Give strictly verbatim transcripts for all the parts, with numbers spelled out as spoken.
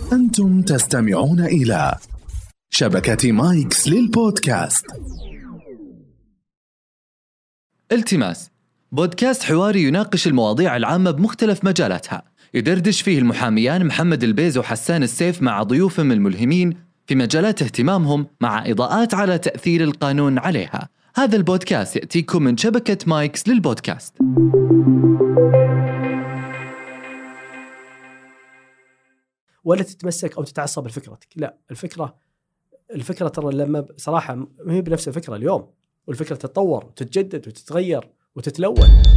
أنتم تستمعون إلى شبكة مايكس للبودكاست. التماس، بودكاست حواري يناقش المواضيع العامة بمختلف مجالاتها، يدردش فيه المحاميان محمد البيز وحسان السيف مع ضيوفهم الملهمين في مجالات اهتمامهم، مع إضاءات على تأثير القانون عليها. هذا البودكاست يأتيكم من شبكة مايكس للبودكاست. ولا تتمسك أو تتعصب لفكرتك، لا، الفكرة الفكرة ترى لما صراحة ما هي بنفس الفكرة اليوم، والفكرة تتطور وتتجدد وتتغير وتتلون.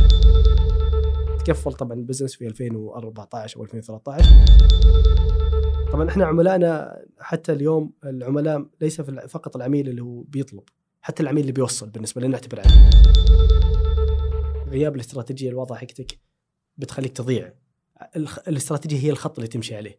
تكفل طبعا البزنس في ألفين وأربعة عشر أو ألفين وثلاثة عشر. طبعا احنا عملائنا حتى اليوم العملاء ليس فقط العميل اللي هو بيطلب، حتى العميل اللي بيوصل بالنسبة لنا نعتبر عميل. غياب الاستراتيجية الواضحة حقتك بتخليك تضيع. الاستراتيجية هي الخط اللي تمشي عليه.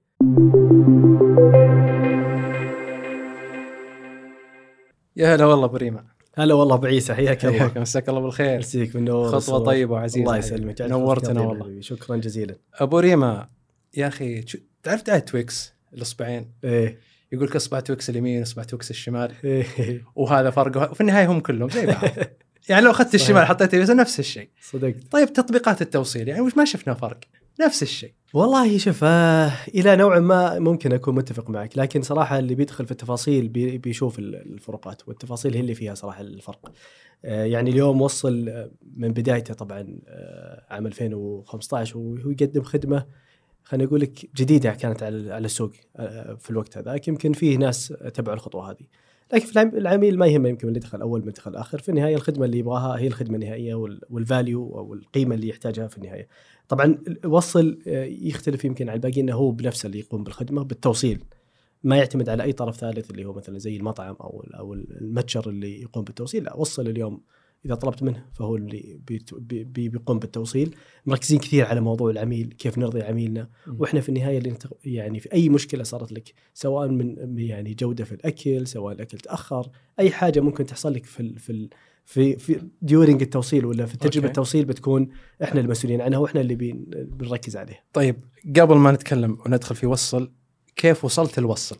يا هلا والله بريمة. هلا والله بعيسى، حياك الله. حياك، مساك الله بالخير. مسيك بالنور. خطوة الصور. طيبة وعزيزة. الله يسلمك، نورتنا والله. شكرا جزيلا. أبو ريمة يا أخي، تعرف دعاية تويكس الإصبعين؟ إيه. يقول لك إصبع تويكس اليمين إصبع تويكس الشمال. إيه. وهذا فرقه، وفي النهاية هم كلهم زي بعض. يعني لو أخذت الشمال حطيت اليسار نفس الشيء. صدقت. طيب تطبيقات التوصيل يعني وش ما شفنا فرق؟ نفس الشيء. والله شوف، آه إلى نوع ما ممكن أكون متفق معك، لكن صراحة اللي بيدخل في التفاصيل بي بيشوف الفروقات، والتفاصيل هي اللي فيها صراحة الفرق. آه يعني اليوم وصل من بدايته طبعا آه عام ألفين وخمسة عشر وهو يقدم خدمة، خلينا نقول لك جديدة كانت على على السوق آه في الوقت هذا. يمكن فيه ناس تبعوا الخطوة هذه، لكن في العميل ما يهمه يمكن اللي دخل أول من دخل آخر. في النهاية الخدمة اللي يبغاها هي الخدمة النهائية والفاليو أو القيمة اللي يحتاجها في النهاية. طبعا وصل يختلف يمكن على الباقي أنه هو بنفسه اللي يقوم بالخدمة بالتوصيل، ما يعتمد على أي طرف ثالث اللي هو مثلا زي المطعم أو أو المتجر اللي يقوم بالتوصيل. لا، وصل اليوم إذا طلبت منه فهو اللي بي بي بيقوم بالتوصيل. مركزين كثير على موضوع العميل، كيف نرضي عميلنا. وإحنا في النهاية اللي يعني في أي مشكلة صارت لك، سواء من يعني جودة في الأكل، سواء الأكل تأخر، أي حاجة ممكن تحصل لك في في في في ديورينج التوصيل ولا في تجربة التوصيل، بتكون إحنا المسؤولين عنها وإحنا اللي بنركز عليه. طيب قبل ما نتكلم وندخل في وصل، كيف وصلت الوصل؟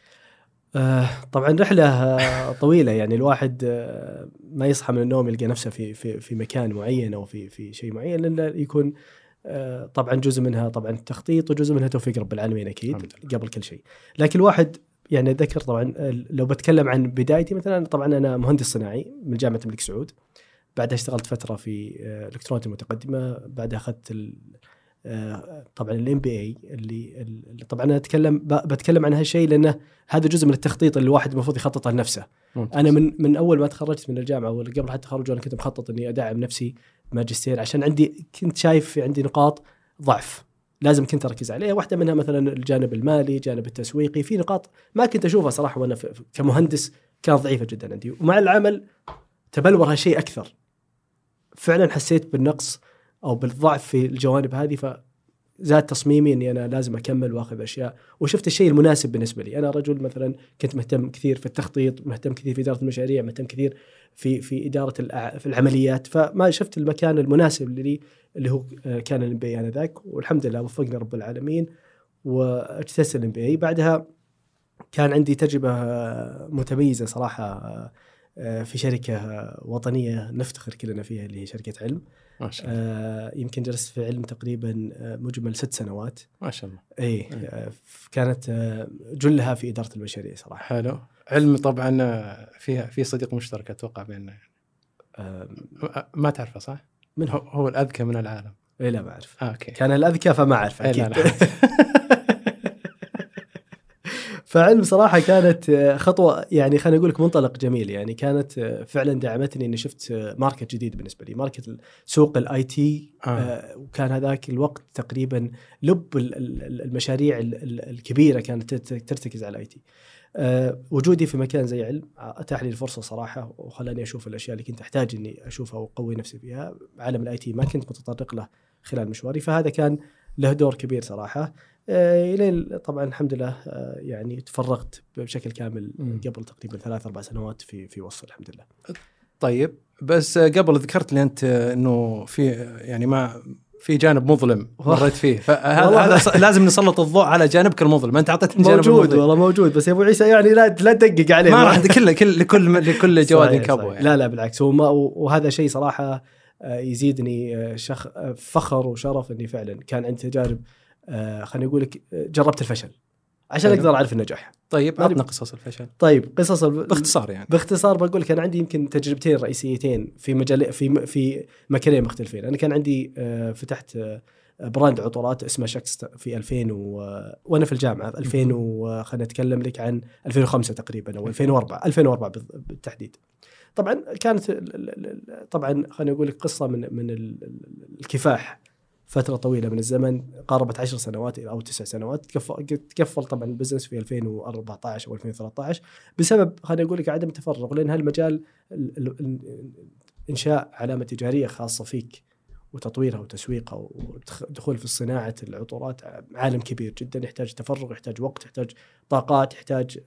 آه طبعا رحلة طويلة. يعني الواحد آه ما يصحى من النوم يلقى نفسه في في في مكان معين أو في في شيء معين، لأن يكون آه طبعا جزء منها طبعا التخطيط وجزء منها توفيق رب العالمين أكيد قبل كل شيء. لكن الواحد يعني ذكر طبعا لو بتكلم عن بدايتي مثلا، طبعا أنا مهندس صناعي من جامعة الملك سعود، بعدها اشتغلت فترة في آه الإلكترونيات المتقدمة، بعدها أخذت طبعا الام بي اي اللي, اللي طبعا انا اتكلم بتكلم عن هالشيء لانه هذا جزء من التخطيط اللي الواحد المفروض يخططه لنفسه. ممتاز. انا من من اول ما تخرجت من الجامعه ولا قبل حتى تخرج انا كنت مخطط اني ادعم نفسي ماجستير، عشان عندي كنت شايف عندي نقاط ضعف لازم كنت اركز عليها. واحده منها مثلا الجانب المالي، الجانب التسويقي، في نقاط ما كنت اشوفها صراحه وانا كمهندس كانت ضعيفه جدا عندي، ومع العمل تبلور هالشيء اكثر. فعلا حسيت بالنقص أو بالضعف في الجوانب هذه، فزاد تصميمي أني أنا لازم أكمل وأخذ أشياء، وشفت الشيء المناسب بالنسبة لي. أنا رجل مثلا كنت مهتم كثير في التخطيط، مهتم كثير في إدارة المشاريع، مهتم كثير في في إدارة في العمليات، فما شفت المكان المناسب لي اللي هو كان الام بي اي آنذاك، والحمد لله وفقنا رب العالمين واجتزت الام بي اي. بعدها كان عندي تجربة متميزة صراحة في شركة وطنية نفتخر كلنا فيها اللي هي شركة علم. ما شاء الله. آه يمكن جلست في علم تقريبا مجمل ست سنوات. ما شاء الله. اي آه كانت آه جلها في إدارة المشاريع صراحة. حلو. علم طبعا فيها في صديق مشترك اتوقع بيننا. آه ما تعرفه صح؟ من هو؟ هو الأذكى من العالم. اي لا ما أعرف. آه أوكي. كان الأذكى فما أعرف أكيد. لا لا. فعلم صراحة كانت خطوة يعني خلينا نقول لك منطلق جميل. يعني كانت فعلا دعمتني إني شفت ماركت جديد بالنسبة لي، ماركت سوق الاي تي. آه. وكان هذاك الوقت تقريبا لب المشاريع الكبيرة كانت ترتكز على الاي تي. آه وجودي في مكان زي علم أتاح لي الفرصة صراحة، وخلاني أشوف الأشياء اللي كنت أحتاج إني أشوفها وأقوي نفسي فيها. عالم الاي تي ما كنت متطرق له خلال مشواري، فهذا كان له دور كبير صراحة. إلى طبعا الحمد لله يعني تفرغت بشكل كامل قبل تقريبا ثلاث أربع سنوات في في وصل الحمد لله. طيب بس قبل ذكرت لي أنت إنه في يعني ما في جانب مظلم مريت فيه، فهذا هذا لازم نسلط الضوء على جانبك المظلم. ما انت اعطيتني جانب موجود المظلم. والله موجود، بس يا ابو عيسى يعني لا لا تدقق عليه، ما راح كل كل لكل لكل جواد كبوه يعني. لا لا بالعكس، هو ما وهذا شيء صراحه يزيدني شخ فخر وشرف اني فعلا كان عندي تجارب، خليني اقول لك جربت الفشل عشان اقدر اعرف النجاح. طيب عطنا قصص الفشل. طيب قصص باختصار يعني. باختصار بقول لك انا عندي يمكن تجربتين رئيسيتين في مجال في في مكانين مختلفين. انا كان عندي فتحت براند عطورات اسمه شاكس في ألفين و... وانا في الجامعه ألفين وخلينا نتكلم لك عن ألفين وخمسة تقريبا او ألفين وأربعة ألفين وأربعة بالتحديد. طبعا كانت طبعا خليني اقول لك قصه من من الكفاح فترة طويلة من الزمن، قاربت عشر سنوات أو تسع سنوات. تكفل طبعا البزنس في ألفين وأربعة عشر أو ألفين وثلاثة عشر بسبب خليني أقول لك عدم التفرغ، لأن هالمجال إنشاء علامة تجارية خاصة فيك وتطويرها وتسويقها ودخول في صناعة العطورات عالم كبير جدا، يحتاج تفرغ، يحتاج وقت، يحتاج طاقات، يحتاج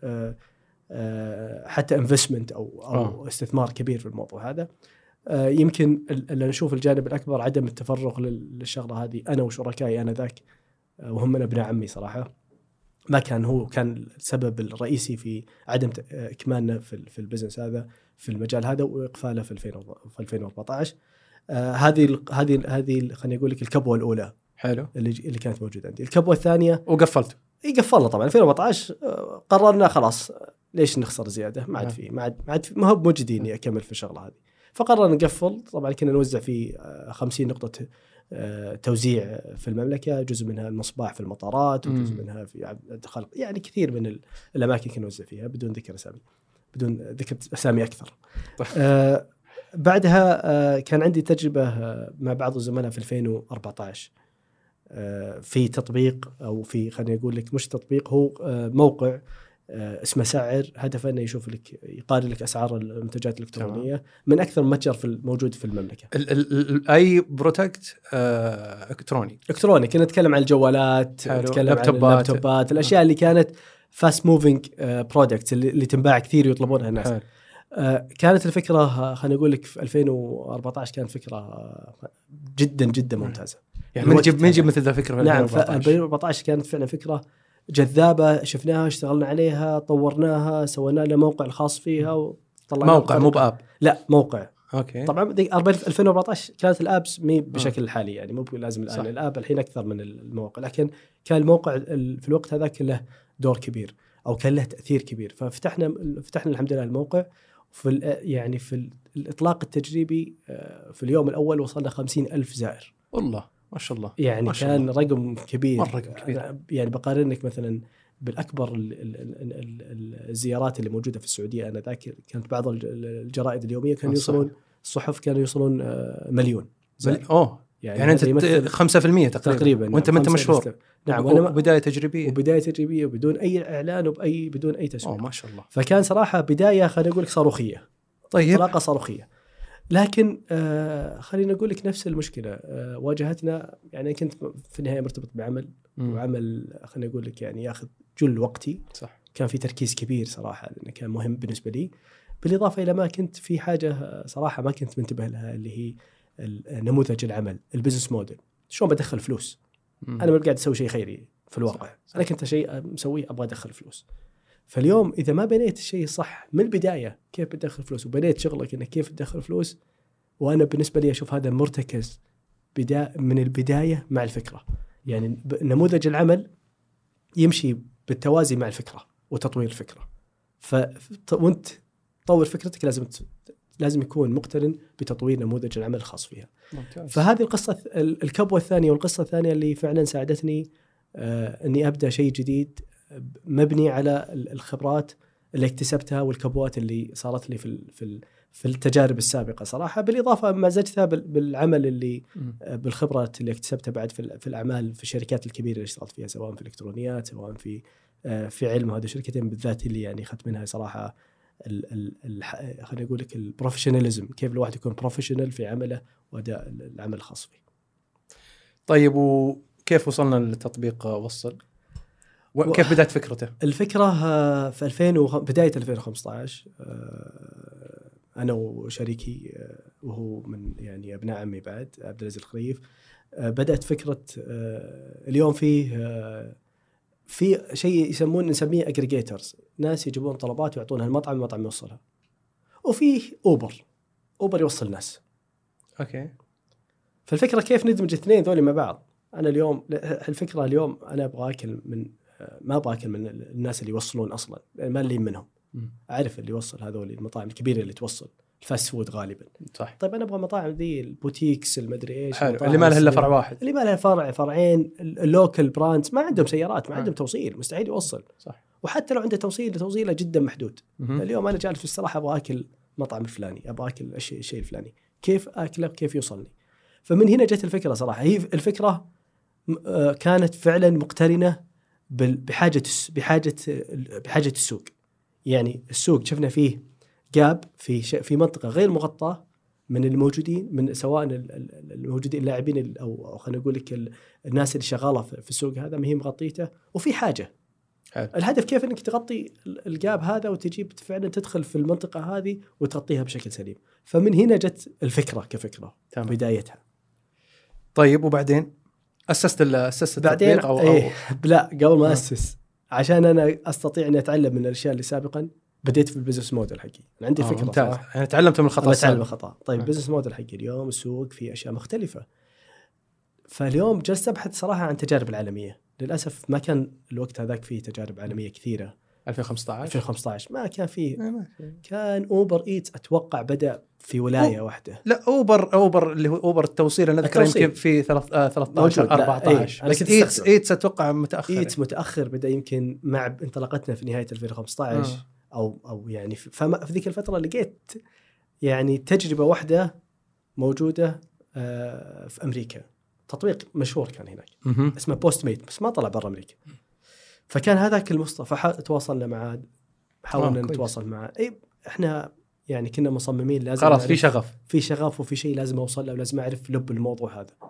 حتى انفستمنت أو, أو استثمار كبير في الموضوع هذا. يمكن اللي نشوف الجانب الأكبر عدم التفرغ للشغلة هذه. أنا وشركائي أنا ذاك وهم من ابناء عمي صراحة، ما كان هو كان السبب الرئيسي في عدم إكمالنا في في البزنس هذا في المجال هذا وإقفاله في ألفين وأربعة عشر. هذه هذه هذه خليني أقول لك الكبوة الأولى حلو اللي اللي كانت موجودة عندي. الكبوة الثانية وقفلت إيه قفلنا طبعا ألفين وأربعة عشر. قررنا خلاص ليش نخسر زيادة، ما عاد في ما عاد ما عاد ما هو موجودين أكمل في الشغلة هذه، فقررنا نقفل. طبعا كنا نوزع في خمسين نقطة توزيع في المملكة، جزء منها المصباح في المطارات وجزء منها في خلق يعني كثير من الأماكن كنا نوزع فيها بدون ذكر أسامي بدون ذكر أسامي أكثر. آه بعدها آه كان عندي تجربة مع بعض الزملاء في ألفين وأربعة عشر آه في تطبيق أو في خليني أقول لك مش تطبيق، هو آه موقع اسمه سعر، هدفه انه يشوف لك يقارن لك اسعار المنتجات الالكترونيه تمام. من اكثر متجر في الموجود في المملكه. ال ال اي بروتكت آه الكتروني الكتروني كنا نتكلم عن الجوالات، نتكلم عن اللابتوبات، الاشياء اللي كانت فاست موفينج برودكتس اللي, اللي تنباع كثير ويطلبونها الناس. آه كانت الفكره خليني اقول لك في ألفين وأربعة عشر كانت فكره جدا جدا ممتازه. يعني من جيب من جيب مثل ذا فكره في نعم في ألفين وأربعة عشر كانت فعلا فكره جذابة، شفناها اشتغلنا عليها طورناها سوينا لها موقع الخاص فيها وطلعنا موقع مو باب لا موقع اوكي. طبعا ألفين وأربعة عشر كانت الابس مي بشكل الحالي يعني مو لازم الان صح. الاب الحين اكثر من المواقع، لكن كان الموقع في الوقت هذاك له دور كبير او كان له تاثير كبير. ففتحنا فتحنا الحمد لله الموقع في يعني في الاطلاق التجريبي في اليوم الاول وصلنا خمسين ألف زائر. والله ما شاء الله يعني ما شاء كان الله. رقم كبير مرة كبير. يعني بقارنك مثلا بالأكبر الزيارات اللي موجودة في السعودية أنا ذاك كانت بعض الجرائد اليومية كانوا يوصلون الصحف كانوا يوصلون مليون مل... أوه يعني, يعني أنت خمسة في المية تقريبا, تقريبا وأنت ما أنت مشهور. نعم وأنا بداية تجريبية وبداية تجريبية بدون أي إعلان وبأي بدون أي تسويق. أوه ما شاء الله. فكان صراحة بداية خلينا نقول لك صاروخية. طيب طلاقة صاروخية. لكن آه خلينا نقول لك نفس المشكلة آه واجهتنا. يعني كنت في النهاية مرتبط بعمل م. وعمل خلينا نقول لك يعني ياخذ جل وقتي صح. كان في تركيز كبير صراحة لأنه كان مهم بالنسبة لي، بالإضافة إلى ما كنت في حاجة صراحة ما كنت منتبه لها اللي هي نموذج العمل البزنس موديل، شلون بدخل فلوس. م. أنا ما قاعد أسوي شيء خيري في الواقع صح. صح. أنا كنت شيء مسويه أبغى أدخل فلوس. فاليوم إذا ما بنيت الشيء صح من البداية كيف بتدخل فلوس وبنيت شغلك إنك كيف تدخل فلوس، وأنا بالنسبة لي أشوف هذا مرتكز بدا من البداية مع الفكرة. يعني نموذج العمل يمشي بالتوازي مع الفكرة وتطوير الفكرة. ف وانت تطور فكرتك لازم ت... لازم يكون مقترن بتطوير نموذج العمل الخاص فيها. ممتاز. فهذه القصة الكبوة الثانية والقصة الثانية اللي فعلا ساعدتني آه أني أبدأ شيء جديد مبني على الخبرات اللي اكتسبتها والكبوات اللي صارت لي في في في التجارب السابقة صراحة، بالإضافة مزجتها بالعمل اللي بالخبرات اللي اكتسبتها بعد في في الأعمال في الشركات الكبيرة اللي اشتغلت فيها، سواء في الإلكترونيات سواء في في علم. هذه الشركتين بالذات اللي يعني أخذت منها صراحة ال ال خلينا نقول لك البروفيشناليزم، كيف الواحد يكون بروفيشنال في عمله وأداء العمل الخاص فيه. طيب وكيف وصلنا للتطبيق وصل؟ وكيف بدأت فكرته؟ الفكرة في ألفين بداية ألفين وخمسة عشر أنا وشريكي وهو من يعني أبناء عمي بعد عبد العزيز الخريف بدأت فكرة اليوم فيه في شيء يسمون نسميه اجريجيترز، ناس يجيبون طلبات ويعطونها المطعم، المطعم يوصلها. وفيه اوبر، اوبر يوصل ناس. اوكي. فالفكره كيف ندمج الاثنين ذولي مع بعض. انا اليوم الفكره اليوم انا ابغى اكل من ما ابغى اكل من الناس اللي يوصلون اصلا، ما اللي منهم م. اعرف اللي يوصل هذول المطاعم الكبيره اللي توصل الفاست فود غالبا. صح. طيب انا ابغى مطاعم ذي البوتيكس المدري ايش اللي ما لها الا فرع واحد، اللي ما لها فرع فرعين، اللوكال براندز ما عندهم سيارات، ما عندهم توصيل، مستحيل يوصل. صح. وحتى لو عنده توصيل توصيله جدا محدود. اليوم انا جالس في الصراحه ابغى اكل مطعم الفلاني، ابغى اكل الشيء الشيء الفلاني، كيف اكله كيف يوصلني. فمن هنا جت الفكره صراحه. هي الفكره كانت فعلا مقترنه بحاجه بحاجه بحاجه السوق. يعني السوق شفنا فيه جاب في في منطقه غير مغطاه من الموجودين، من سواء الموجودين اللاعبين او خلينا نقول لك الناس اللي شغاله في السوق هذا ما هي مغطيته، وفي حاجه. حلو. الهدف كيف انك تغطي الجاب هذا وتجيب فعلا تدخل في المنطقه هذه وتغطيها بشكل سليم. فمن هنا جت الفكره كفكره تمام. بدايتها. طيب وبعدين اسست اسست بعدين او, أو إيه لا قبل ما اسس عشان انا استطيع ان اتعلم من الاشياء اللي سابقا بديت في البزنس موديل حقي. انا عندي فكره ممتاز. انا تعلمت من الخطا. تعلم من الخطا. طيب البزنس موديل حقي اليوم السوق فيه اشياء مختلفه. فاليوم جلست ابحث صراحه عن تجارب العالميه. للاسف ما كان الوقت هذاك فيه تجارب عالميه كثيره. ألفين وخمسة عشر ألفين وخمسة عشر ما كان فيه. كان اوبر ايتس اتوقع بدا في ولايه أو... واحده. لا اوبر اوبر اللي هو اوبر التوصيل انا اذكر يمكن في ثلاثة عشر أربعة عشر. بس ايتس ايتس اتوقع متاخر. ايتس متاخر بدا يمكن مع انطلاقتنا في نهايه ألفين وخمسة عشر آه. او او يعني فما في ذيك الفتره لقيت يعني تجربه واحده موجوده آه في امريكا، تطبيق مشهور كان هناك م- اسمه بوست ميت، بس ما طلع برا امريكا. فكان هذاك المصطفى تواصلنا معه، حاولنا نتواصل معه. اي احنا يعني كنا مصممين لازم خلاص في شغف في شغف وفي شيء لازم اوصل له ولازم اعرف لب الموضوع هذا.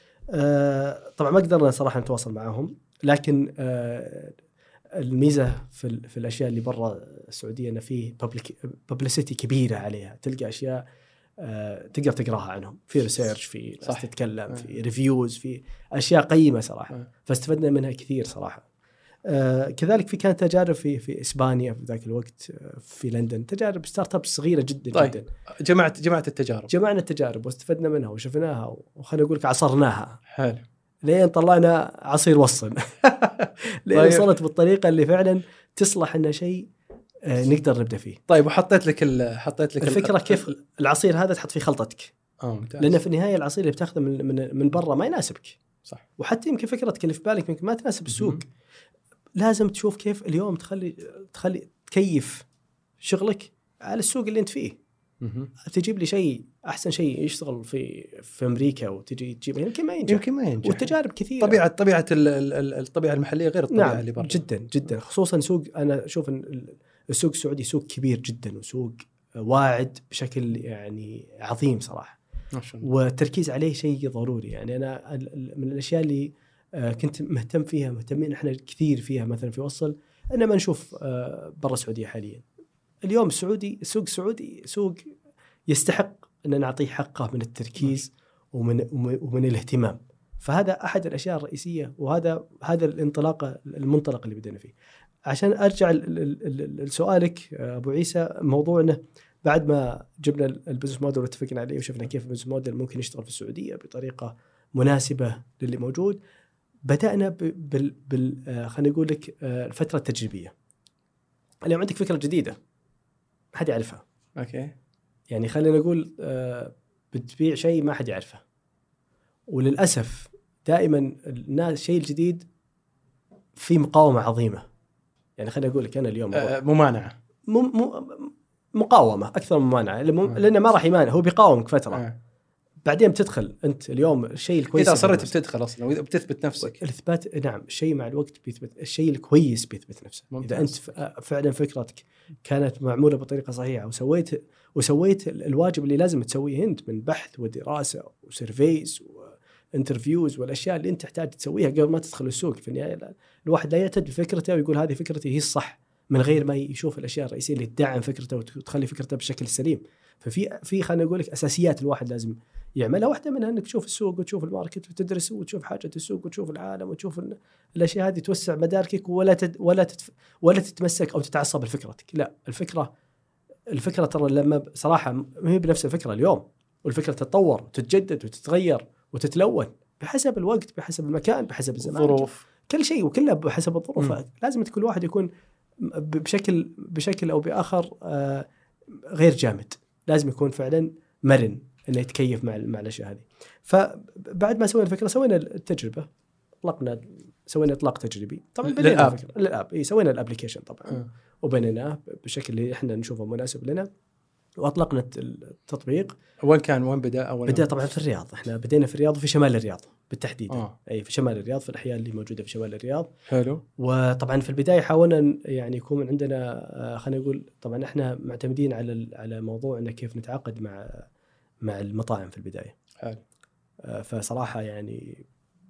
آه طبعا ما قدرنا صراحه نتواصل معهم، لكن آه الميزه في في الاشياء اللي برا السعوديه انه فيه ببليسيتي كبيره عليها، تلقى اشياء آه تقدر تقراها عنهم في ريسيرش، في ناس تتكلم، في ريفيوز، في اشياء قيمه صراحه. فاستفدنا منها كثير صراحه. آه كذلك في كانت تجارب في في اسبانيا في ذاك الوقت، في لندن، تجارب ستارت اب صغيره جدا طيب. جدا. جمعت جمعت التجارب جمعنا التجارب واستفدنا منها وشفناها وخلينا نقول لك عصرناها. حلو. لين طلعنا عصير وصل لين طيب. وصلت بالطريقه اللي فعلا تصلح انه شيء آه نقدر نبدا فيه. طيب وحطيت لك حطيت لك الفكره كيف العصير هذا تحط فيه خلطتك. اه ممتاز. لان في النهايه العصير اللي بتاخذه من من, من برا ما يناسبك. صح. وحتى يمكن فكرتك اللي في بالك يمكن ما تناسب السوق. م- لازم تشوف كيف اليوم تخلي تخلي تكيف شغلك على السوق اللي انت فيه. م- تجيب لي شيء احسن شيء يشتغل في في امريكا وتجي تجيب يمكن ما ينجح. يمكن ما ينجح. والتجارب كثيره. طبيعه طبيعه الطبيعه المحليه غير الطبيعه نعم. اللي برا. جدا جدا، خصوصا سوق انا اشوف ان السوق السعودي سوق كبير جدا وسوق واعد بشكل يعني عظيم صراحه. والتركيز عليه شيء ضروري. يعني انا من الاشياء اللي كنت مهتم فيها مهتمين احنا كثير فيها مثلا في وصل، انما نشوف برا السعوديه حاليا اليوم السعودي السوق السعودي سوق يستحق ان نعطيه حقه من التركيز ومن ومن الاهتمام. فهذا احد الاشياء الرئيسيه، وهذا هذا الانطلاقه المنطلق اللي بدينا فيه. عشان ارجع لسؤالك ابو عيسى، موضوعنا بعد ما جبنا البزنس موديل واتفقنا عليه وشفنا كيف البزنس موديل ممكن يشتغل في السعوديه بطريقه مناسبه للي موجود، بدأنا بال بال خلينا نقول لك الفترة التجريبية. اليوم عندك فكرة جديدة ما حد يعرفها. اوكي. يعني خلينا نقول بتبيع شيء ما حد يعرفه، وللأسف دائما الناس الشيء الجديد في مقاومة عظيمة. يعني خلينا نقول لك أنا اليوم أه ممانعة م م مقاومة أكثر من ممانعة، لأنه ما راح يمانع، هو بيقاومك فترة. أه. بعدين بتدخل أنت اليوم الشيء الكويس إذا صرت بتدخل أصلا وبتثبت نفسك. الإثبات نعم، الشيء مع الوقت بيثبت، الشيء الكويس بيثبت نفسه. ممتاز. إذا أنت فعلا فكرتك كانت معمولة بطريقة صحيحة وسويت وسويت الواجب اللي لازم تسويه أنت من بحث ودراسة وسيرفيز وانترفيوز والأشياء اللي أنت تحتاج تسويها قبل ما تدخل السوق. في النهاية الواحد لا يعتد بفكرته ويقول هذه فكرتي هي الصح من غير ما يشوف الأشياء الرئيسية اللي تدعم فكرته وتخلي فكرته بالشكل السليم. ففي في خلينا نقول لك أساسيات الواحد لازم يعملها. واحدة منها أنك تشوف السوق وتشوف الماركت وتدرس وتشوف حاجة السوق وتشوف العالم وتشوف الأشياء هذه، توسع مداركك ولا تد ولا تتف ولا تتمسك أو تتعصب لفكرتك. لا، الفكرة الفكرة ترى لما صراحة ما هي بنفس الفكرة اليوم، والفكرة تتطور وتتجدد وتتغير وتتلون بحسب الوقت، بحسب المكان، بحسب الزمان، الظروف، كل شيء وكلها بحسب الظروف. م. لازم كل واحد يكون بشكل بشكل أو بآخر آه غير جامد، لازم يكون فعلا مرن انه يتكيف مع مع الاشياء هذه. فبعد ما سوينا الفكره سوينا التجربه، اطلقنا سوينا اطلاق تجريبي طبعا للاب للاب اي سوينا الابلكيشن طبعا م. وبنيناه بشكل اللي احنا نشوفه مناسب لنا، واطلقنا التطبيق. وين كان وين بدا اول؟ بدا طبعا في الرياض، احنا بدينا في الرياض وفي شمال الرياض بالتحديد. آه. اي في شمال الرياض، في الاحياء اللي موجوده في شمال الرياض. حلو. وطبعا في البدايه حاولنا يعني يكون عندنا خلينا نقول طبعا احنا معتمدين على على موضوع انه كيف نتعاقد مع مع المطاعم في البدايه. حلو. فصراحه يعني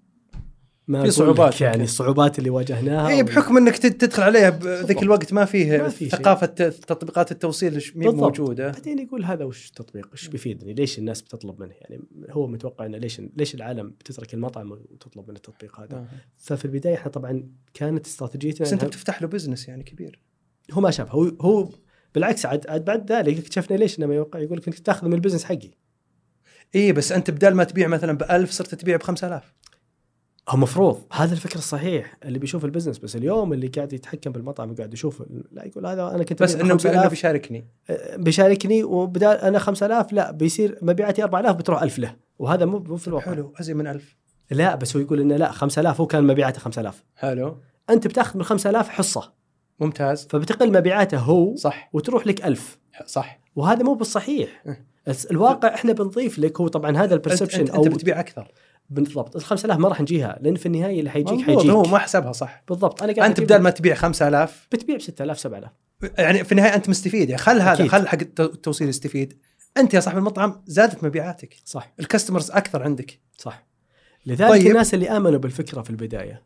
ما في صعوبات، يعني الصعوبات اللي واجهناها اي بحكم انك تدخل عليها بذيك الوقت ما فيه ما في ثقافه تطبيقات التوصيل مي موجوده. بعدين يقول هذا وش تطبيق، ايش بيفيدني، ليش الناس بتطلب منه؟ يعني هو متوقع انه ليش ليش العالم بتترك المطعم وتطلب من التطبيق هذا. آه. ففي البدايه احنا طبعا كانت استراتيجيتنا بس انت بتفتح له بزنس يعني كبير. هو ما شاف، هو هو بالعكس عاد, عاد بعد ذلك اكتشفنا ليش انه ما يوقع، يقول لك انك تاخذ من البزنس حقي. ايه بس انت بدال ما تبيع مثلا بألف صرت تبيع بخمسة آلاف. هو مفروض هذا الفكر الصحيح اللي بيشوف البزنس، بس اليوم اللي قاعد يتحكم بالمطعم وقاعد يشوف لا يقول هذا انا كنت بس انه انه بيشاركني بيشاركني وبدال انا خمسة آلاف لا بيصير مبيعاتي أربعة آلاف بتروح ألف له، وهذا مو مو في الواقع. حلو، ازيد من ألف. لا بس هو يقول انه لا خمسة آلاف هو كان مبيعاته خمسة آلاف. حلو. انت بتاخذ من خمسة آلاف حصه. ممتاز. فبتقل مبيعاته هو صح وتروح لك ألف. صح. وهذا مو بالصحيح. الواقع احنا بنضيف لك هو طبعا هذا البرسبشن او انت بتبيع اكثر. بالضبط. الخمسة آلاف ما راح نجيها لأن في النهاية اللي حيجيك حيجيك هو ما حسبها صح. بالضبط. أنا قاعد أنت بدال ما تبيع خمسة آلاف بتبيع بستة آلاف سبعة آلاف، يعني في النهاية أنت مستفيد. يعني خل هذا أكيد. خل حق التوصيل يستفيد، أنت يا صاحب المطعم زادت مبيعاتك. صح. الكاستمرز أكثر عندك. صح. لذلك طيب. الناس اللي آمنوا بالفكرة في البداية،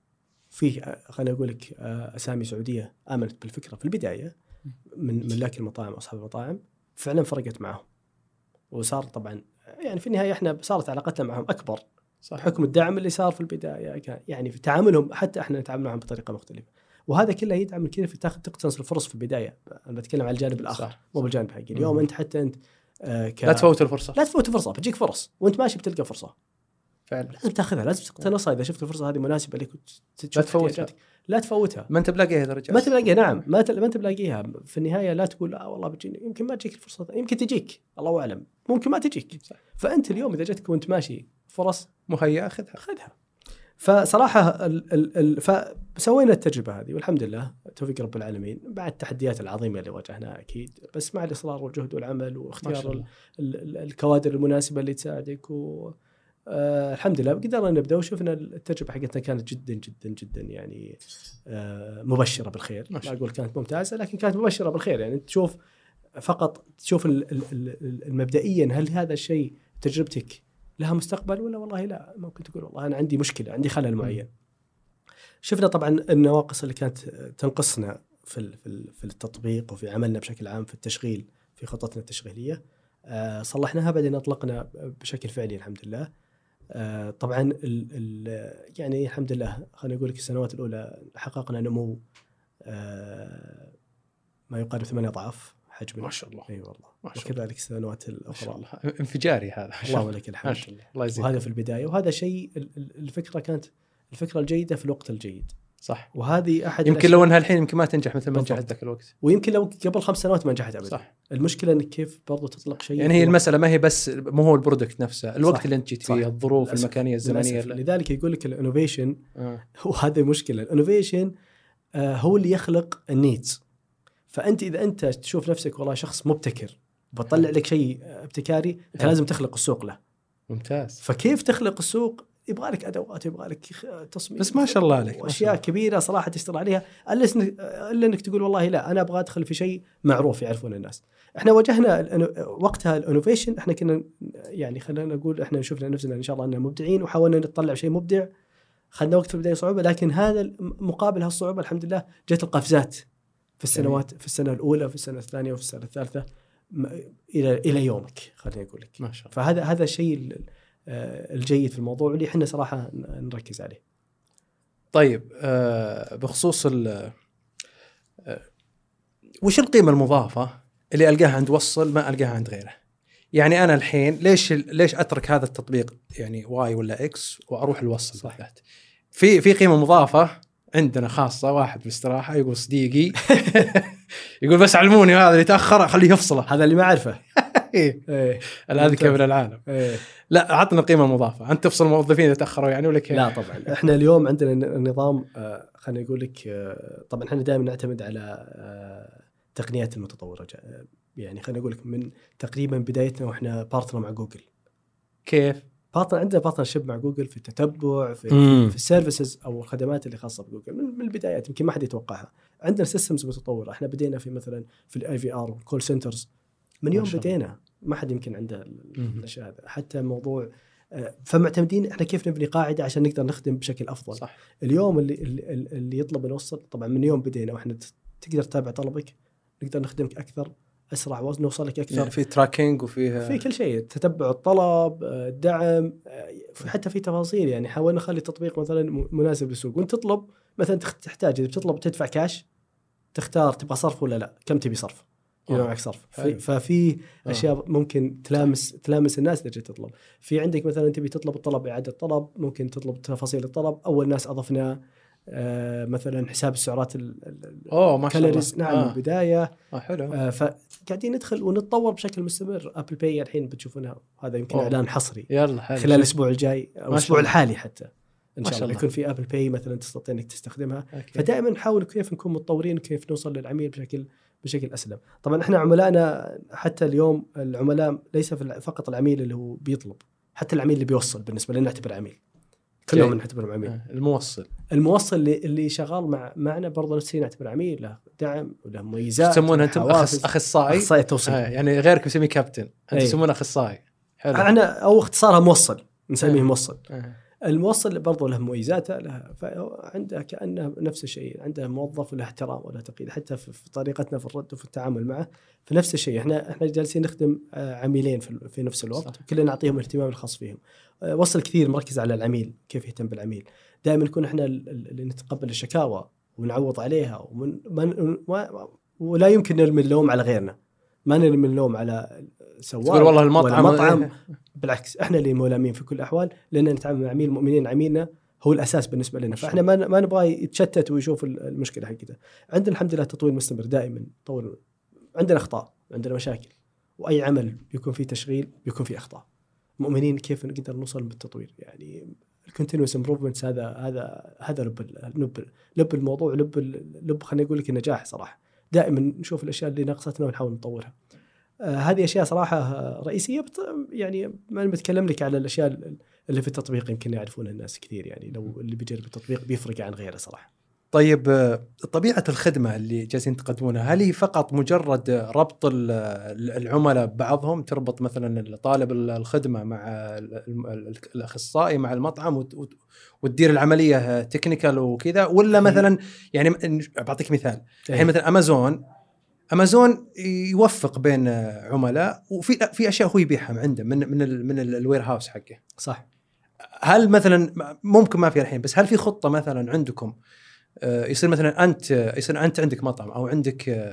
في خليني أقول لك أسامي سعودية آمنت بالفكرة في البداية من ملاك المطاعم وأصحاب المطاعم، فعلا فرقت معهم وصار طبعا يعني في النهاية إحنا صارت علاقتنا معهم أكبر. صح. بحكم الدعم اللي صار في البداية كان يعني في تعاملهم، حتى احنا نتعامل معهم بطريقة مختلفة، وهذا كله يدعم كيف تاخذ تقتنص الفرص في البداية. أنا بتكلم عن الجانب الآخر صح. مو بالجانب حقي. اليوم أنت حتى أنت آه ك... لا تفوت الفرصة، لا تفوت الفرصة، بتجيك فرص وأنت ماشي بتلقى فرصة فعلا، لازم تاخذها، لازم تقتنصها. إذا شفت الفرصة هذه مناسبة لك لا تفوتها، لا تفوتها. ما أنت بلاقيها يا رجال، ما تلاقيها. نعم ما ت... ما أنت بلاقيها في النهاية. لا تقول آه والله بتجيني، يمكن ما تجيك الفرصة، يمكن تجيك الله أعلم، ممكن ما تجيك صح. فأنت اليوم إذا جتك وأنت ماشي فرص مهيئة أخذها أخذها. فصراحة ال ال ال فسوينا التجربة هذه والحمد لله توفيق رب العالمين، بعد التحديات العظيمة اللي واجهناها أكيد، بس مع الإصرار والجهد والعمل واختيار ال ال الكوادر المناسبة اللي تساعدك و آه الحمد لله قدرنا نبدأ. وشفنا التجربة حقتنا كانت جدا جدا جدا يعني آه مبشرة بالخير. ما أقول كانت ممتازة لكن كانت مبشرة بالخير. يعني تشوف فقط تشوف ال ال ال المبدئيا هل هذا الشيء تجربتك لها مستقبل ولا والله لا، ممكن تقول والله أنا عندي مشكلة، عندي خلل معين. شفنا طبعا النواقص اللي كانت تنقصنا في في التطبيق وفي عملنا بشكل عام في التشغيل في خطتنا التشغيلية، آه صلحناها بعدين أطلقنا بشكل فعلي الحمد لله. آه طبعا ال ال يعني الحمد لله خلينا نقول لك السنوات الأولى حققنا نمو آه ما يقارب ثمانية أضعاف حجم. ما شاء الله. اي والله. وكذلك السنوات الاخرى ما شاء الله انفجاري هذا. الله ولك الحمد. ما شاء الله. الله يجزيك. وهذا في البدايه، وهذا شيء الفكره كانت الفكره الجيده في الوقت الجيد. صح. وهذه احد يمكن لو انها الحين يمكن ما تنجح مثل ما نجحت ذاك الوقت، ويمكن لو قبل خمس سنوات ما نجحت ابدا. صح. المشكله انك كيف برضو تطلق شيء. يعني هي المساله ما هي بس مو هو البرودكت نفسه، الوقت صح. اللي انت جيت فيه، الظروف للأسف. المكانيه الزمنيه. لذلك يقول لك الانوفيشن آه. وهذه مشكله. الانوفيشن آه هو اللي يخلق النيدز. فأنت إذا أنت تشوف نفسك والله شخص مبتكر بطلع لك شيء ابتكاري، أنت لازم تخلق السوق له. ممتاز. فكيف تخلق السوق؟ يبغى لك أدوات، يبغى لك تصميم، بس ما شاء الله عليك أشياء كبيرة صراحة تشتغل عليها، إلا إنك تقول والله لا أنا أبغى أدخل في شيء معروف يعرفون الناس. إحنا واجهنا وقتها الانوفيشن، إحنا كنا يعني خلينا نقول إحنا شفنا نفسنا إن شاء الله أننا مبدعين وحاولنا نطلع شيء مبدع. خلنا وقت في البداية صعوبة، لكن هذا مقابل هالصعوبة الحمد لله جت القفزات في السنوات، في السنة الأولى في السنة الثانية وفي السنة الثالثة. الى الى يومك خليني اقول لك. ما شاء الله. فهذا هذا الشيء الجيد في الموضوع اللي احنا صراحه نركز عليه. طيب بخصوص ال وش القيمه المضافه اللي القاها عند وصل ما القاها عند غيره؟ يعني انا الحين ليش ليش اترك هذا التطبيق يعني واي ولا اكس واروح الوصل؟ صح. في في قيمه مضافه عندنا خاصه، واحد بالاستراحه يقول صديقي يقول بس علموني هذا اللي تاخر خليه يفصله، هذا اللي ما اعرفه. ايه الاذكى من العالم. إيه. لا عطنا القيمه المضافه. انت تفصل الموظفين اذا تاخروا يعني ولا كيف؟ لا طبعا احنا اليوم عندنا النظام آه خلينا نقول لك آه طبعا احنا دائما نعتمد على آه تقنيات المتطوره، يعني خلينا نقول لك من تقريبا بدايتنا واحنا بارتنر مع جوجل. كيف بارتنر؟ عندنا بارتنر شيب مع جوجل في التتبع، في, مم. في السيرفيسز او الخدمات اللي خاصه بجوجل من, من البدايات، يمكن ما حد يتوقعها. عندنا سيستمز متطوره، احنا بدينا في مثلا في الاي في ار كول سنترز من يوم بدينا، ما حد يمكن عنده الاشياء هذا. حتى موضوع فمعتمدين احنا كيف نبني قاعده عشان نقدر نخدم بشكل افضل. صح. اليوم اللي اللي, اللي يطلب نوصل طبعا من يوم بدينا واحنا تقدر تتابع طلبك، نقدر نخدمك اكثر اسرع ونوصل لك اكثر. في تراكينج وفيه في كل شيء، تتبع الطلب، الدعم، حتى في تفاصيل. يعني حاولنا نخلي التطبيق مثلا مناسب للسوق، وانت تطلب مثلا تحتاج اذا بتطلب تدفع كاش تختار تبغى صرف ولا لا، كم تبي صرف إذا معك صرف. ففي أشياء ممكن تلامس تلامس الناس اللي تطلب. في عندك مثلا تبي تطلب الطلب إعادة طلب، ممكن تطلب تفاصيل الطلب. أول ناس أضفنا آه مثلا حساب السعرات الكالوريز نعم آه. البداية آه حلو. آه فقاعدين ندخل ونتطور بشكل مستمر. أبل باي الحين بتشوفونها، هذا يمكن أوه. إعلان حصري يلا حلو. خلال الأسبوع الجاي أو الأسبوع الحالي حتى إن شاء الله يكون في أبل باي مثلا تستطيع إنك تستخدمها. أوكي. فدائما نحاول كيف نكون متطورين، كيف نوصل للعميل بشكل بشكل أسلم. طبعا إحنا عملائنا حتى اليوم العملاء ليس فقط العميل اللي هو بيطلب، حتى العميل اللي بيوصل بالنسبة لنا نعتبر عميل، كلهم نعتبر عميل. الموصل الموصل اللي اللي شغال مع معنا برضه نفسه نعتبر عميل، له دعم وله مميزات. تسمونه أنتم أخصائي؟ أخصائي توصيل. آه يعني غيرك يسميه كابتن، أنت تسمونه أخصائي. حلو. أنا أو اختصارها موصل، نسميه آه. موصل. آه. الموصل برضو له مميزاته، له عنده كأنه نفس الشيء، عنده موظف وله احترام وله تقييد، حتى في طريقتنا في الرد وفي التعامل معه في نفس الشيء. احنا احنا جالسين نخدم عميلين في في نفس الوقت، وكلنا نعطيهم الاهتمام الخاص فيهم. وصل كثير مركز على العميل، كيف يهتم بالعميل. دائما نكون احنا اللي نتقبل الشكاوى ونعوض عليها، ومن ما ولا يمكن نرمي اللوم على غيرنا، ما نرمي اللوم على سواق والله المطعم, المطعم. بالعكس احنا اللي ملامين في كل الأحوال، لأن نتعامل مع عميل مؤمنين. عميلنا هو الأساس بالنسبة لنا، فاحنا ما ما نبغى يتشتت ويشوف المشكلة حقته. عندنا الحمد لله تطوير مستمر دائما، طور. عندنا أخطاء، عندنا مشاكل، وأي عمل بيكون فيه تشغيل بيكون فيه أخطاء. مؤمنين كيف نقدر نوصل بالتطوير. يعني الكونتينوس امبروفمنتس هذا هذا هذا لب لب لب الموضوع، لب لب خلينا نقول لك النجاح صراحة. دائما نشوف الأشياء اللي ناقصتنا ونحاول نطورها. آه هذه أشياء صراحة رئيسية. يعني ما بتكلم لك على الأشياء اللي في التطبيق يمكن يعرفونها الناس كثير، يعني لو اللي بيجرب التطبيق بيفرق عن غيره صراحة. طيب طبيعة الخدمة اللي جالسين تقدمونها، هل هي فقط مجرد ربط العملاء ببعضهم، تربط مثلا طالب الخدمة مع الأخصائي مع المطعم وتدير العملية تكنيكال وكذا، ولا مثلا يعني بعطيك مثال الحين مثلا أمازون أمازون يوفق بين عملاء، وفي في أشياء هو يبيعها عنده من من ال من الوير هاوس حقه. صح. هل مثلا ممكن ما في الحين، بس هل في خطة مثلا عندكم يصير مثلا أنت يصير أنت عندك مطعم أو عندك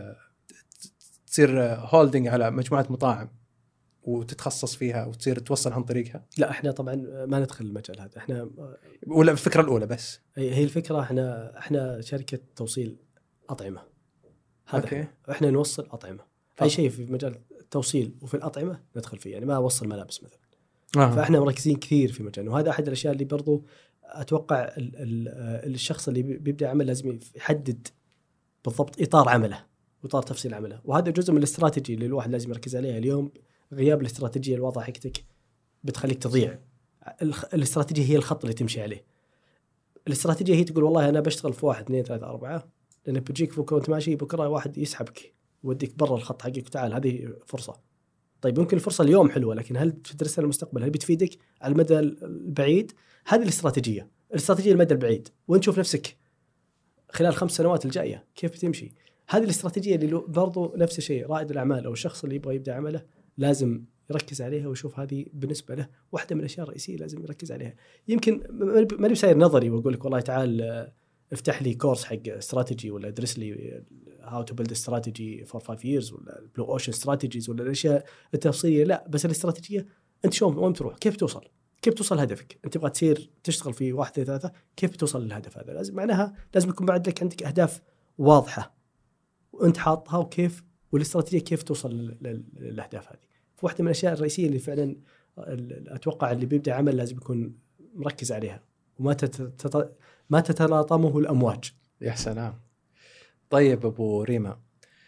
تصير هولدنج على مجموعة مطاعم وتتخصص فيها وتصير توصل عن طريقها؟ لا احنا طبعا ما ندخل المجال هذا. احنا ولا الفكرة الأولى بس هي الفكرة. احنا احنا شركة توصيل أطعمة. هذا أوكي. احنا نوصل أطعمة. أي شيء في مجال التوصيل وفي الأطعمة ندخل فيه، يعني ما أوصل ملابس مثلا. آه. فاحنا مركزين كثير في مجال، وهذا أحد الأشياء اللي برضو أتوقع ال ال الشخص اللي بيبدأ عمل لازم يحدد بالضبط إطار عمله وإطار تفصيل عمله، وهذا جزء من الاستراتيجي اللي الواحد لازم يركز عليها. اليوم غياب الاستراتيجية الواضحة حقتك بتخليك تضيع. الاستراتيجية هي الخط اللي تمشي عليه. الاستراتيجية هي تقول والله أنا بشتغل في واحد اثنين ثلاثة أربعة، لأن بتجيك بكرة وأنت ماشي بكرة واحد يسحبك ووديك برا الخط حقك، تعال هذه فرصة. طيب ممكن الفرصة اليوم حلوة، لكن هل تدرسها للمستقبل؟ هل بتفيدك على المدى البعيد؟ هذه الاستراتيجية. الاستراتيجية المدى البعيد، وانت شوف نفسك خلال خمس سنوات الجاية كيف بتمشي. هذه الاستراتيجيه اللي برضو نفس الشيء رائد الاعمال او الشخص اللي يبغى يبدا عمله لازم يركز عليها ويشوف هذه بالنسبه له واحده من الاشياء الرئيسيه لازم يركز عليها. يمكن ماني بساير نظري واقول لك والله تعال افتح لي كورس حق استراتيجي ولا ادرس لي هاو تو بيلد استراتيجي فور فايف ييرز ولا بلو اوشن استراتيجيز ولا الاشياء التفصيليه، لا بس الاستراتيجيه انت شلون وين تروح، كيف توصل، كيف توصل هدفك، انت تبغى تصير تشتغل في واحد اثنين ثلاثه، كيف توصل للهدف هذا؟ لازم معناها لازم يكون بعد لك عندك اهداف واضحه وانت حاطها، وكيف والاستراتيجيه كيف توصل للاهداف هذه. واحده من الاشياء الرئيسيه اللي فعلا اتوقع اللي بيبدا عمل لازم يكون مركز عليها وما تت... ما تتلاطمه الامواج. يا سلام. طيب ابو ريما،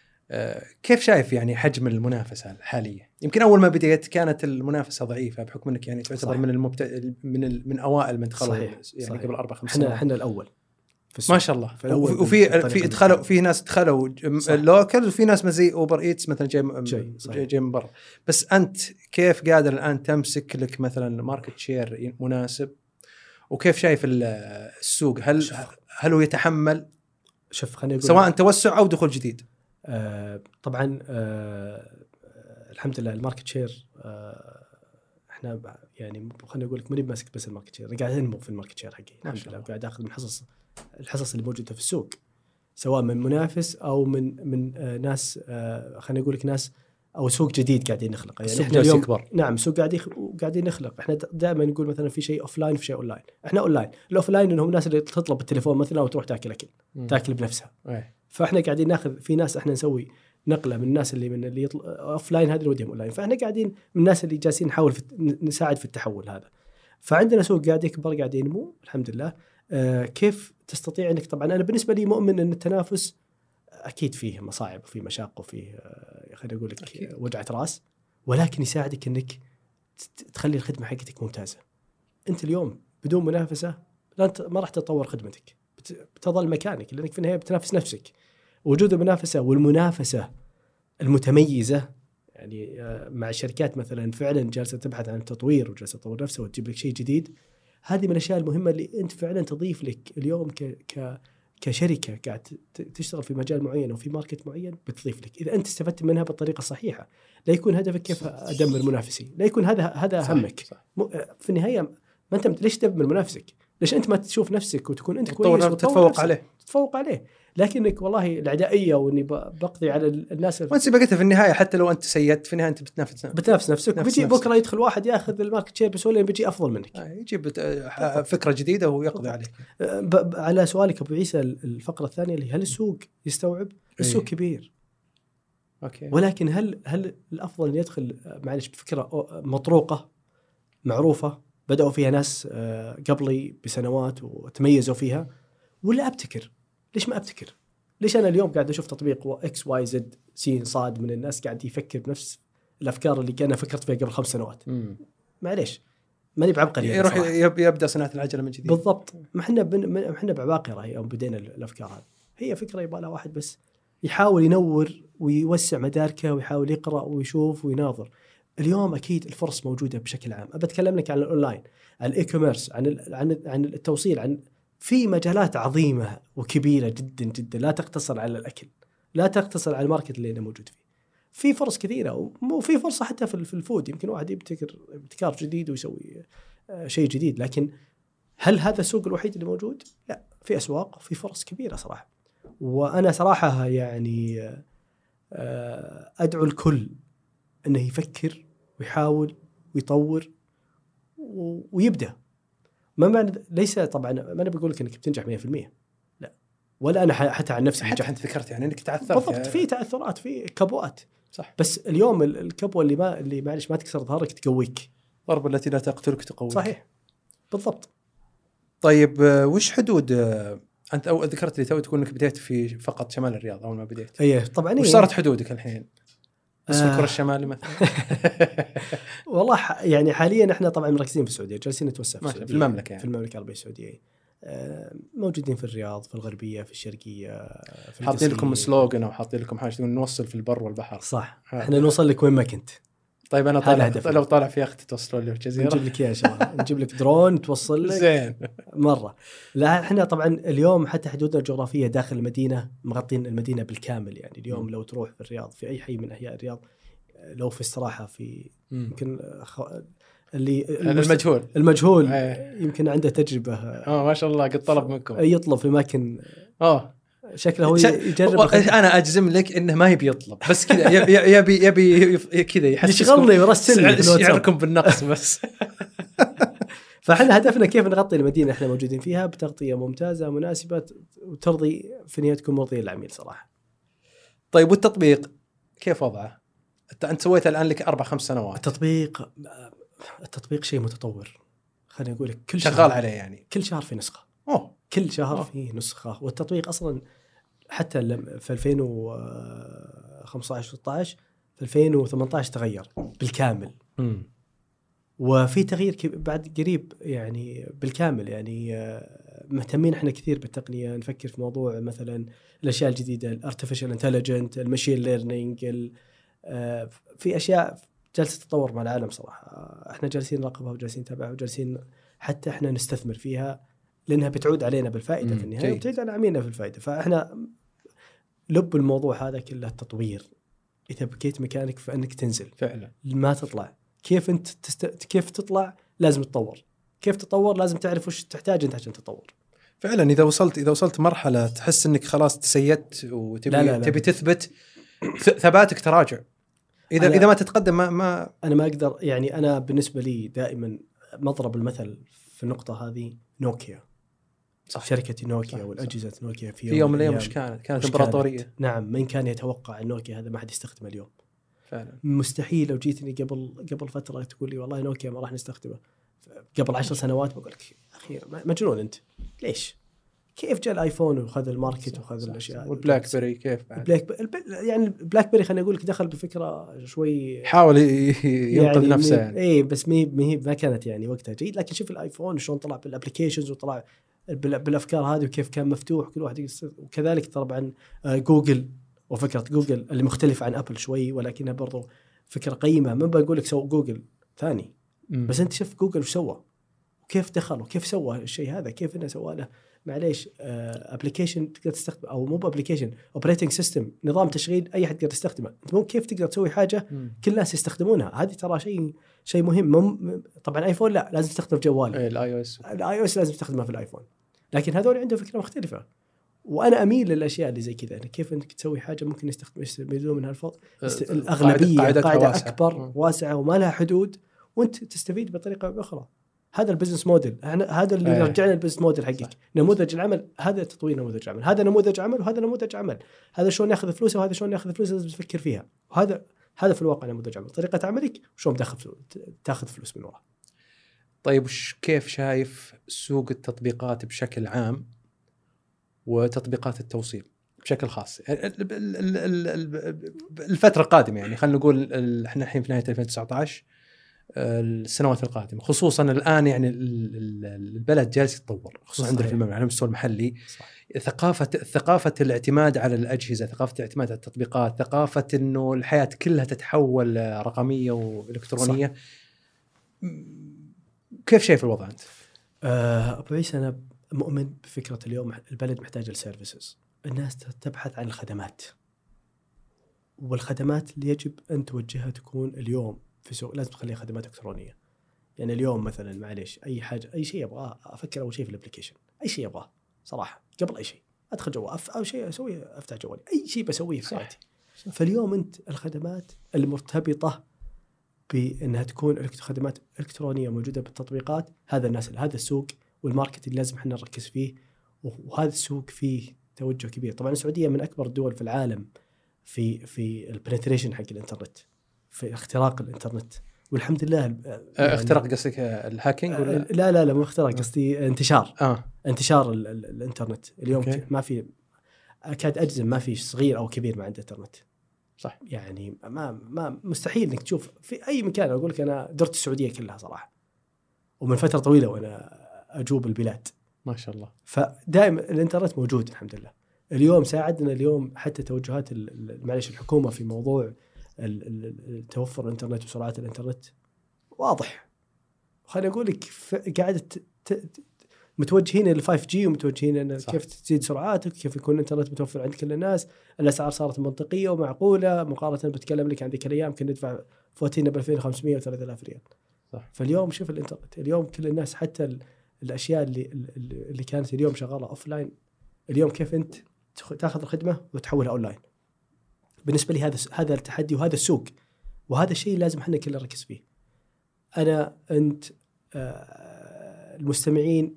كيف شايف يعني حجم المنافسه الحاليه؟ يمكن اول ما بديت كانت المنافسه ضعيفه بحكم انك يعني تعتبر من المبت... من ال... من اوائل من دخلوا يعني صحيح. قبل اربع خمس سنوات احنا احنا الاول ما شاء الله. وفي في دخلوا في ناس دخلوا لوكال وفي ناس مزي اوبر ايتس مثلا جاي جاي, جاي من برا. بس انت كيف قادر الان تمسك لك مثلا ماركت شير مناسب؟ وكيف شايف السوق؟ هل شوف. هل هو يتحمل شوف خليني اقول سواء توسع او دخول جديد؟ آه طبعا آه الحمد لله الماركت شير آه احنا يعني خليني اقول لك ماني ماسك بس الماركت شير، قاعد انمو في الماركت شير حقي الحمد لله، قاعد اخذ من حصص الحصص اللي موجوده في السوق سواء من منافس او من من آه ناس آه خليني اقول لك ناس او سوق جديد قاعدين نخلقه. يعني احنا اليوم يكبر. نعم سوق قاعد يخ... قاعدين نخلق. احنا دائما نقول مثلا في شيء اوف لاين وفي شيء اون لاين. احنا اون لاين، الاوف لاين انهم الناس اللي تطلب التليفون مثلا وتروح تاكل اكل م. تاكل بنفسها. أي. فاحنا قاعدين ناخذ في ناس احنا نسوي نقله من الناس اللي من اللي يطل... اوف لاين هذا اللي وديهم اون لاين، فاحنا قاعدين من الناس اللي جالسين نحاول في... نساعد في التحول هذا. فعندنا سوق قاعد يكبر قاعد ينمو الحمد لله. آه كيف تستطيع انك طبعا انا بالنسبه لي مؤمن ان التنافس اكيد فيه مصاعب وفيه مشاق وفيه آه خليني اقول لك أكيد. وجعه راس، ولكن يساعدك انك تخلي الخدمه حقتك ممتازه. انت اليوم بدون منافسه لا انت ما راح تطور خدمتك، بتظل مكانك لانك في النهايه بتنافس نفسك. وجود المنافسه والمنافسه المتميزه يعني مع الشركات مثلا فعلا جالسه تبحث عن التطوير وجالسه تطور نفسها وتجيب لك شيء جديد، هذه من الاشياء المهمه اللي انت فعلا تضيف لك اليوم ك ك كشركه قاعد تشتغل في مجال معين او في ماركت معين بتضيف لك اذا انت استفدت منها بالطريقه الصحيحه. لا يكون هدفك كيف ادمر منافسي، لا يكون هذا هذا همك. في النهايه ما انت ليش تدمر منافسك؟ ليش انت ما تشوف نفسك وتكون انت كويس وتتفوق عليه تتفوق عليه لكنك والله العدائيه واني بقضي على الناس وانت بقيتها في النهايه حتى لو انت سيدت في النهايه انت بتنافس بتنافس نفسك. بيجي بكره يدخل واحد ياخذ الماركت شير بسهوله بيجي افضل منك، يجيب فكره جديده ويقضي عليك. على سؤالك ابو عيسى الفقره الثانيه اللي هل السوق يستوعب؟ السوق كبير اوكي، ولكن هل هل الافضل ان يدخل معلش بفكره مطروقه معروفه بداوا فيها ناس قبلي بسنوات وتميزوا فيها، ولا ابتكر؟ ليش ما ابتكر؟ ليش انا اليوم قاعد اشوف تطبيق اكس واي زد سين صاد من الناس قاعد يفكر بنفس الافكار اللي كان فكرت فيها قبل خمس سنوات؟ معليش ماني بعبقري يروح يبدا صناعه العجله من جديد. بالضبط. ما احنا ما احنا بعباقره يوم بدينا الافكار هذه. هي فكره يبغى لها واحد بس يحاول ينور ويوسع مداركه ويحاول يقرا ويشوف ويناظر. اليوم اكيد الفرص موجوده بشكل عام. ابى اتكلم لك عن الاونلاين، عن الاي كوميرس، عن عن عن التوصيل، عن في مجالات عظيمه وكبيره جدا جدا، لا تقتصر على الاكل، لا تقتصر على الماركت اللي انا موجود فيه. في فرص كثيره وفي فرصه حتى في في الفود. يمكن واحد يبتكر ابتكار جديد ويسوي شيء جديد، لكن هل هذا السوق الوحيد اللي موجود؟ لا، في اسواق وفي فرص كبيره صراحه. وانا صراحه يعني ادعو الكل انه يفكر ويحاول ويطور ويبدا. ما معنى ليس طبعا ما انا بقول لك انك بتنجح مية بالمية، لا، ولا انا حتى عن نفسي حتى انت ذكرت يعني انك تعثرت بالضبط. في تعثرات، في كبوات، صح، بس اليوم الكبوه اللي ما اللي معلش ما تكسر ظهرك تقويك، ضربه التي لا تقتلك تقويك. صحيح بالضبط. طيب وش حدود انت او ذكرت لي تو تقول انك بديت في فقط شمال الرياض اول ما بديت؟ ايه طبعا. وش صارت حدودك الحين؟ بس الكرة الشمالي مثلا. والله يعني حاليا احنا طبعا مركزين في السعوديه، جالسين نتوسع في السعوديه، في المملكه يعني. في المملكه العربيه السعوديه، موجودين في الرياض، في الغربيه، في الشرقيه، في حاطين لكم سلوغن او حاطين لكم حاجه تقول نوصل في البر والبحر. صح، احنا نوصل لك وين ما كنت. طيب انا هذا طالع هدفي. لو طالع في يخت توصلوا لي الجزيره نجيب لك يا شباب، نجيب لك درون توصل لك زين. مره. لا احنا طبعا اليوم حتى حدودنا الجغرافيه داخل المدينه مغطين المدينه بالكامل. يعني اليوم م. لو تروح في الرياض في اي حي من احياء الرياض، لو في استراحه في يمكن خ... اللي المجهول المجهول أيه. يمكن عنده تجربه اه ما شاء الله قد طلب منكم يطلب في اماكن اه شكله هو ش... يجرب. انا اجزم لك انه ما يبي يطلب، بس كذا يبي يبي يبي, يبي كذا يشغلني ويرسلني يشعركم بالنقص بس. فاحنا هدفنا كيف نغطي المدينه احنا موجودين فيها بتغطيه ممتازه مناسبه وترضي في النهايه تكون مرضيه للعميل صراحه. طيب والتطبيق كيف وضعه؟ انت سويته الان لك اربع خمس سنوات. التطبيق التطبيق شيء متطور، خليني اقول لك كل شغال شهر عليه يعني كل شهر في نسخه. اوه كل شهر أوه. فيه نسخه. والتطبيق اصلا حتى في ألفين وخمسة عشر ستة عشر في ألفين وثمانية عشر تغير بالكامل. م. وفي تغيير بعد قريب يعني بالكامل. يعني مهتمين احنا كثير بالتقنيه، نفكر في موضوع مثلا الاشياء الجديده، الارتفيشال انتليجنت، المشين ليرنينج، في اشياء جالسه تتطور مع العالم صراحه. احنا جالسين نراقبها وجالسين نتابعها وجالسين حتى احنا نستثمر فيها لانها بتعود علينا بالفائده في النهايه وبتعود على عميلنا في الفائده. فاحنا لب الموضوع هذا كله التطوير. اذا بكيت مكانك فانك تنزل فعلا ما تطلع. كيف انت تست... كيف تطلع لازم تطور، كيف تطور لازم تعرف وش تحتاج انت عشان تطور. فعلا اذا وصلت اذا وصلت مرحله تحس انك خلاص تسيدت وتبي لا لا لا. تبي تثبت ثباتك تراجع. اذا اذا ما تتقدم ما ما انا ما اقدر. يعني انا بالنسبه لي دائما مضرب المثل في النقطه هذه نوكيا. صح. شركه نوكيا صح. والاجهزه صح. نوكيا في يوم, في يوم من الايام مش كانت كانت امبراطوريه. نعم. من كان يتوقع النوكيا هذا ما حد يستخدمه اليوم؟ فعلا مستحيل. لو جيتني قبل قبل فتره تقول لي والله نوكيا ما راح نستخدمه قبل عشر سنوات بقول لك اخير مجنون انت. ليش؟ كيف جاء الايفون وخذ الماركت وخذ الاشياء؟ والبلاك بيري كيف بعد؟ بلاك بيري يعني البلاك بيري خليني اقول لك دخل بفكره شوي حاول ينقل يعني نفسه يعني. اي بس مي مي ما كانت يعني وقتها جيد. لكن شوف الايفون شلون طلع بالابلكيشنز وطلع بالافكار هذه وكيف كان مفتوح كل واحد. وكذلك طبعا جوجل وفكره جوجل اللي مختلف عن ابل شوي ولكنها برضو فكره قيمه. ما بقول لك سووا جوجل ثاني م. بس انت شوف جوجل وش سوى وكيف دخل وكيف سوى الشيء هذا. كيف انه سوى له معليش ابلكيشن تقدر تستخدم او مو ابلكيشن اوبريتنج سيستم نظام تشغيل اي احد يقدر يستخدمه. انت مو كيف تقدر تسوي حاجه م. كل الناس يستخدمونها. هذه ترى شيء شيء مهم. مم طبعا ايفون لا لازم تستخدم جوالك. الاي او اس الاي او اس لازم تستخدمه في الايفون. لكن هذول عندهم فكره مختلفه. وانا اميل للاشياء اللي زي كذا. كيف انك تسوي حاجه ممكن يستفيدون منها الفضل است... الاغلبيه قاعده, قاعدة واسعة. اكبر م. واسعه وما لها حدود وانت تستفيد بطريقه اخرى. هذا البزنس موديل. هذا اللي يرجعنا البزنس موديل حقك. نموذج العمل هذا تطوير نموذج عمل. هذا نموذج عمل وهذا نموذج عمل. هذا شلون ياخذ فلوسه وهذا شلون ياخذ فلوسه لازم تفكر فيها. وهذا هذا في الواقع نموذج عمل. طريقه عملك شلون تاخذ تاخذ فلوس من وراء. طيب كيف شايف سوق التطبيقات بشكل عام وتطبيقات التوصيل بشكل خاص الفترة القادمة؟ يعني خلينا نقول احنا الحين في نهاية ألفين وتسعة عشر السنوات القادمة خصوصا الآن. يعني البلد جالس يتطور خصوصا عندنا في المملكة على المستوى المحلي. صح. ثقافة ثقافة الاعتماد على الأجهزة، ثقافة الاعتماد على التطبيقات، ثقافة إنه الحياة كلها تتحول رقمية وإلكترونية. صح. كيف شايف الوضع أنت؟ أه أبو عيسى أنا مؤمن بفكرة اليوم البلد محتاج السيرفيسز. الناس تبحث عن الخدمات والخدمات اللي يجب أن توجهها تكون اليوم في سوق لازم تخليها خدمات إلكترونية. يعني اليوم مثلا معليش أي حاجة أي شيء أبغاه أفكر أول شيء في الابليكيشن. أي شيء أبغاه صراحة قبل أي شيء أدخل جوال أو شيء أسوي أفتح جوالي أي شيء بسويه في حياتي. فاليوم أنت الخدمات المرتبطة بأنها تكون خدمات إلكترونية موجودة بالتطبيقات هذا الناس هذا السوق والماركت اللي لازم احنا نركز فيه. وهذا السوق فيه توجه كبير. طبعا السعودية من أكبر الدول في العالم في في البنتريشن حق الإنترنت في اختراق الإنترنت والحمد لله. يعني اختراق قصدك الهاكينج ولا؟ لا لا لا مو اختراق قصدي انتشار. آه. انتشار ال ال الإنترنت اليوم أوكي. ما في أكاد أجزم ما في صغير أو كبير ما عنده إنترنت. صح. يعني ما ما مستحيل إنك تشوف في أي مكان. أقول لك أنا درت السعودية كلها صراحة ومن فترة طويلة وأنا أجوب البلاد ما شاء الله. فدائما الإنترنت موجود الحمد لله. اليوم ساعدنا اليوم حتى توجهات معلش الحكومة في موضوع توفر الانترنت وسرعات الانترنت واضح. خليني اقول لك قاعده متوجهين لل فايف جي ومتوجهين ان كيف تزيد سرعاتك، كيف يكون الانترنت متوفر عند كل الناس، الاسعار صارت منطقيه ومعقوله مقارنه بتكلم لك عن ذيك الايام كنا ندفع فواتيرنا ب ألفين وخمسمية وثلاثة آلاف ريال. صح. فاليوم شوف الانترنت، اليوم كل الناس حتى الاشياء اللي اللي كانت اليوم شغاله اوف لاين اليوم كيف انت تاخذ الخدمه وتحولها اون لاين. بالنسبه لي هذا هذا التحدي وهذا السوق، وهذا الشيء لازم احنا كلنا نركز فيه. انا انت آه المستمعين،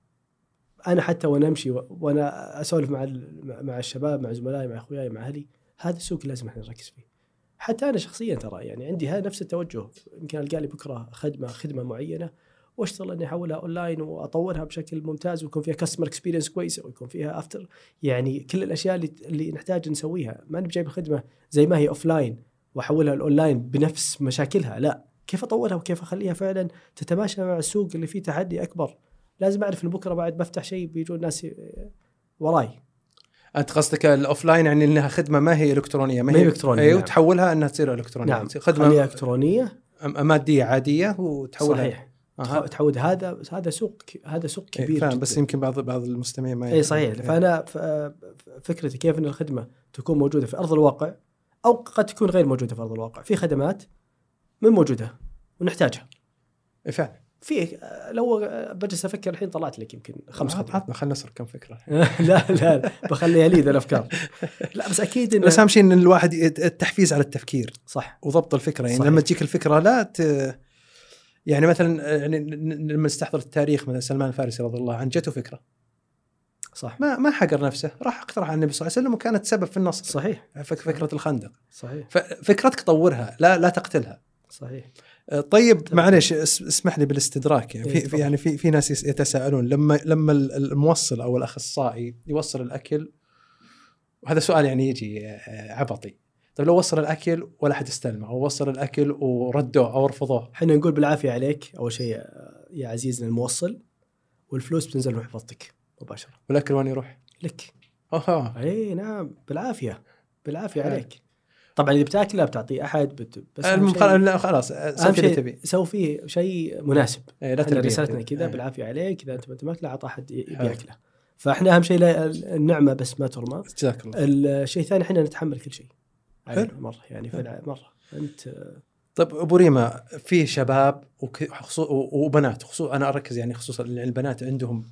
انا حتى وانا امشي وانا اسولف مع مع الشباب مع زملائي مع اخوياي مع اهلي، هذا السوق لازم احنا نركز فيه. حتى انا شخصيا ترى يعني عندي هذا نفس التوجه، يمكن القى لي بكره خدمه خدمه معينه واشتغل اني احولها اونلاين واطورها بشكل ممتاز ويكون فيها كاستمر اكسبيرينس كويسه ويكون فيها افتر، يعني كل الاشياء اللي اللي نحتاج نسويها. ما نبي جايب الخدمه زي ما هي اوفلاين واحولها الاونلاين بنفس مشاكلها، لا، كيف اطورها وكيف اخليها فعلا تتماشى مع السوق اللي فيه تحدي اكبر. لازم اعرف ان بكره بعد بفتح شيء بيجون الناس وراي. انت قصدك الاوفلاين يعني انها خدمه ما هي الكترونيه، ما هي الكترونيه، ايوه، نعم. وتحولها انها تصير الكترونيه، نعم. خدمه الكترونيه ماديه عاديه وتحولها. صحيح. أه. تعود هذا هذا سوق هذا سوق كبير جدا. بس يمكن بعض بعض المستمعين ما اي صحيح. إيه. فانا فكرتي كيف ان الخدمه تكون موجوده في ارض الواقع او قد تكون غير موجوده في ارض الواقع. في خدمات من موجوده ونحتاجها فعلا. في لو بجلس افكر الحين طلعت لك يمكن خمس خطوات. خلنا نسر كم فكره. لا لا بخليها لي ذا الافكار. لا بس اكيد بس اهم شيء ان الواحد التحفيز على التفكير، صح، وضبط الفكره. يعني صحيح. لما تجيك الفكره لا ت... يعني مثلا يعني لما نستحضر التاريخ، مثلا سلمان الفارسي رضي الله عنه جته فكره، صح، ما ما حقر نفسه، راح اقترح على النبي صلى الله عليه وسلم وكانت سبب في النصر. صحيح. فكره الخندق. صحيح. ففكرتك طورها، لا لا تقتلها. صحيح. طيب معلش اسمح لي بالاستدراك. يعني في يعني في في ناس يتساءلون لما لما الموصل او الاخصائي يوصل الاكل، وهذا سؤال يعني يجي عبطي، طيب لو وصل الاكل ولا حد استلمه، او وصل الاكل وردوه او رفضوه، احنا نقول بالعافيه عليك اول شيء يا عزيزنا الموصل، والفلوس بتنزل محفظتك مباشره. والاكل وين يروح؟ لك. اها اي نعم، بالعافيه بالعافيه عليك. طبعا اذا بتاكله بتعطيه احد بت... بس لا خلاص سوي اللي تبي، سوي فيه شيء مناسب. إيه لا رسالتنا كذا بالعافيه عليك، اذا انت ما تاكله عطى احد بياكله. فاحنا اهم شيء النعمه بس ما ترمى. جزاك الله. الشيء الثاني احنا نتحمل كل شيء مره، يعني في مره انت. طيب ابو ريما، في شباب وبنات، خصوصا انا اركز يعني خصوصا البنات عندهم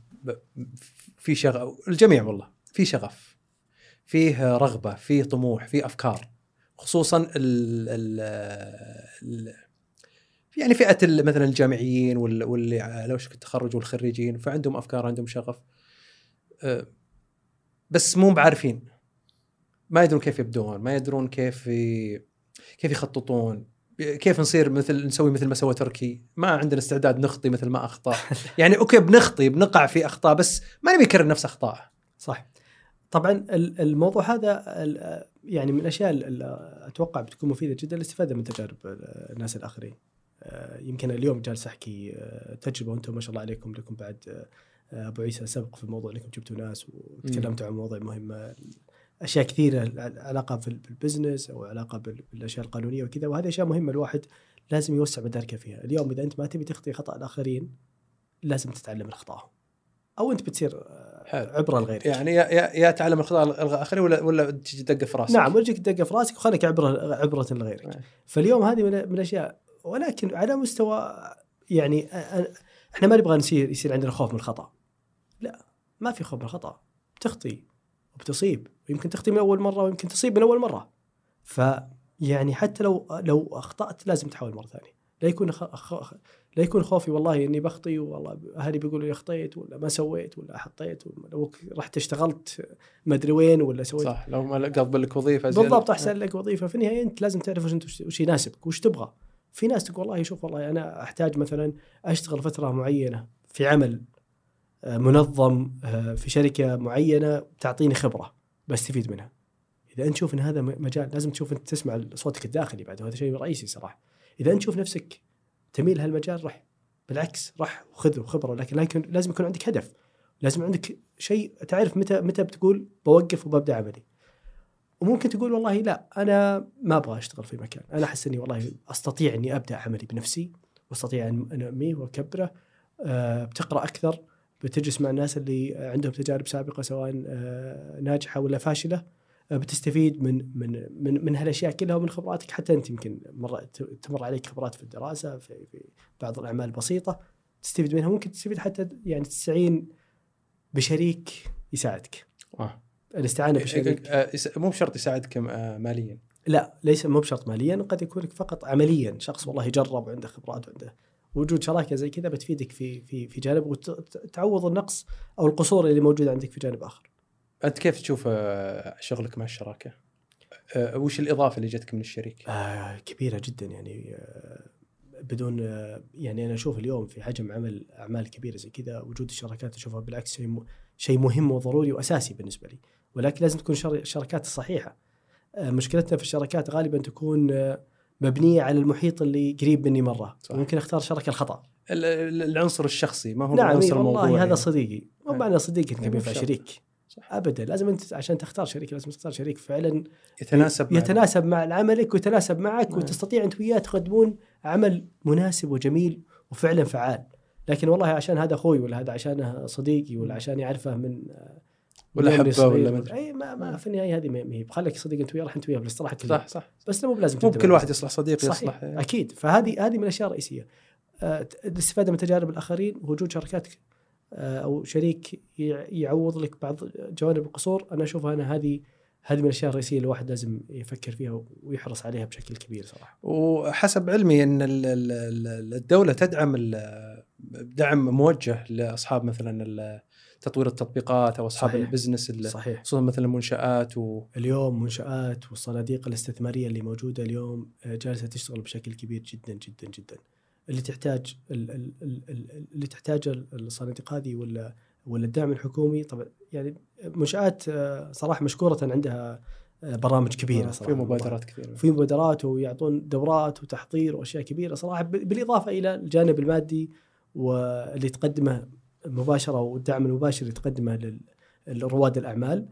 في شغف، الجميع والله في شغف، فيه رغبه، فيه طموح، فيه افكار، خصوصا ال ال ال يعني فئه مثلا الجامعيين واللي على وشك التخرج والخريجين، فعندهم افكار، عندهم شغف، بس مو بعارفين، ما يدرون كيف يبدون، ما يدرون كيف كيف يخططون، كيف نصير مثل نسوي مثل ما سوى تركي، ما عندنا استعداد نخطي مثل ما اخطا. يعني اوكي بنخطي بنقع في اخطاء، بس ما نبي نكرر نفس اخطاء. صح. طبعا الموضوع هذا يعني من الاشياء اللي اتوقع بتكون مفيده جدا الاستفاده من تجارب الناس الاخرين. يمكن اليوم جالس احكي تجربه، وانتم ما شاء الله عليكم لكم بعد ابو عيسى سبق في الموضوع انكم جبتوا ناس وتكلمتوا عن مواضيع مهمه، اشياء كثيره علاقه بالبزنس او علاقه بالاشياء القانونيه وكذا، وهذه اشياء مهمه الواحد لازم يوسع مداركه فيها. اليوم اذا انت ما تبي تخطي خطا الاخرين لازم تتعلم من اخطائهم، او انت بتصير عبره لغيرك. يعني يا يا تعلم اخطاء الاخرين ولا ولا تجي تدق في راسك. نعم، وتجيك تدق في راسك وخليك عبره عبره لغيرك. نعم. فاليوم هذه من الاشياء، ولكن على مستوى يعني احنا ما نبغى نصير يصير عندنا خوف من الخطا. لا، ما في خوف من الخطا، تخطي وبتصيب، ويمكن تخطي من اول مره ويمكن تصيب من اول مره. فيعني حتى لو لو اخطات لازم تحاول مره ثانيه. لا يكون خ... خ... لا يكون خوفي والله اني بخطي والله اهلي بيقولوا لي اخطيت ولا ما سويت ولا حطيت، لو رحت اشتغلت ما ادري وين ولا سويت. صح، لو ما قبل لك وظيفه بالضبط احسن لك وظيفه. في النهايه انت لازم تعرف وش انت وش يناسبك وش تبغى. في ناس تقول والله شوف والله انا احتاج مثلا اشتغل فتره معينه في عمل منظم في شركه معينه تعطيني خبره بستفيد منها. اذا انت تشوف ان هذا مجال لازم تشوف انت تسمع صوتك الداخلي بعد، وهذا شيء رئيسي صراحه. اذا انت تشوف نفسك تميل هالمجال رح، بالعكس رح وخذ خبره، لكن لكن لازم يكون عندك هدف، لازم عندك شيء تعرف متى متى بتقول بوقف وببدا عملي. وممكن تقول والله لا أنا ما أبغى أشتغل في مكان، أنا أحس إني والله أستطيع إني أبدأ عملي بنفسي واستطيع أن أنميه وأكبره. أه بتقرأ أكثر، بتجلس مع الناس اللي عندهم تجارب سابقة سواء أه ناجحة ولا فاشلة، أه بتستفيد من من من من هالأشياء كلها ومن خبراتك. حتى أنت يمكن مرة تمر عليك خبرات في الدراسة في, في بعض الأعمال البسيطة تستفيد منها، ممكن تستفيد حتى يعني تستعين بشريك يساعدك. آه. الاستعانة بشريك مو بشرط يساعدك ماليا، لا ليس مو بشرط ماليا، قد يكون فقط عمليا، شخص والله يجرب وعنده خبرات وعنده وجود شراكة زي كذا بتفيدك في في في جانب وتعوض النقص أو القصور اللي موجود عندك في جانب آخر. أنت كيف تشوف شغلك مع الشراكة؟ وش الإضافة اللي جتك من الشريك؟ آه كبيرة جدا يعني آه بدون آه يعني أنا أشوف اليوم في حجم عمل أعمال كبيرة زي كذا وجود الشراكات أشوفها بالعكس شيء شيء مهم وضروري وأساسي بالنسبة لي، ولكن لازم تكون الشراكات الصحيحة. آه مشكلتنا في الشراكات غالبا تكون آه مبنية على المحيط اللي قريب مني مرة، ممكن أختار شركة الخطأ. العنصر الشخصي ما هو نعم العنصر الموضوعي. والله هذا يعني. صديقي، مو معنى صديقي إنك ينفع شريك صح. أبدا. لازم أنت عشان تختار شريك لازم تختار شريك فعلا يتناسب يتناسب مع, مع عملك ويتناسب معك نعم. وتستطيع أنت وياه تقدمون عمل مناسب وجميل وفعلا فعال. لكن والله عشان هذا أخوي ولا هذا عشانه صديقي ولا عشان يعرفه من ولا حبه ولا اي ما, ما في النهايه هذه ما هي بخليك صديق انت وياه راح انت وياه بالاصطلاح كله صح صح بس مو بلازم مو بكل واحد يصلح صديق يصلح اكيد. فهذه هذه من الاشياء الرئيسيه أه الاستفاده من تجارب الاخرين، وجود شركات أه او شريك يعوض لك بعض جوانب القصور. انا اشوف انا هذه هذه من الاشياء الرئيسيه اللي الواحد لازم يفكر فيها ويحرص عليها بشكل كبير صراحه. وحسب علمي ان الدوله تدعم دعم موجه لاصحاب مثلا تطوير التطبيقات او اصحاب صحيح. البزنس خصوصا مثلا المنشآت و... اليوم منشآت والصناديق الاستثماريه اللي موجوده اليوم جالسه تشتغل بشكل كبير جدا جدا جدا. اللي تحتاج اللي تحتاج الصناديق هذه ولا ولا الدعم الحكومي طبعا. يعني منشآت صراحه مشكوره عندها برامج كبيره صراحه، في مبادرات كثيره، في مبادرات ويعطون دورات وتحضير واشياء كبيره صراحه، بالاضافه الى الجانب المادي واللي تقدمه مباشرة والدعم المباشر اللي تقدمه للرواد الأعمال.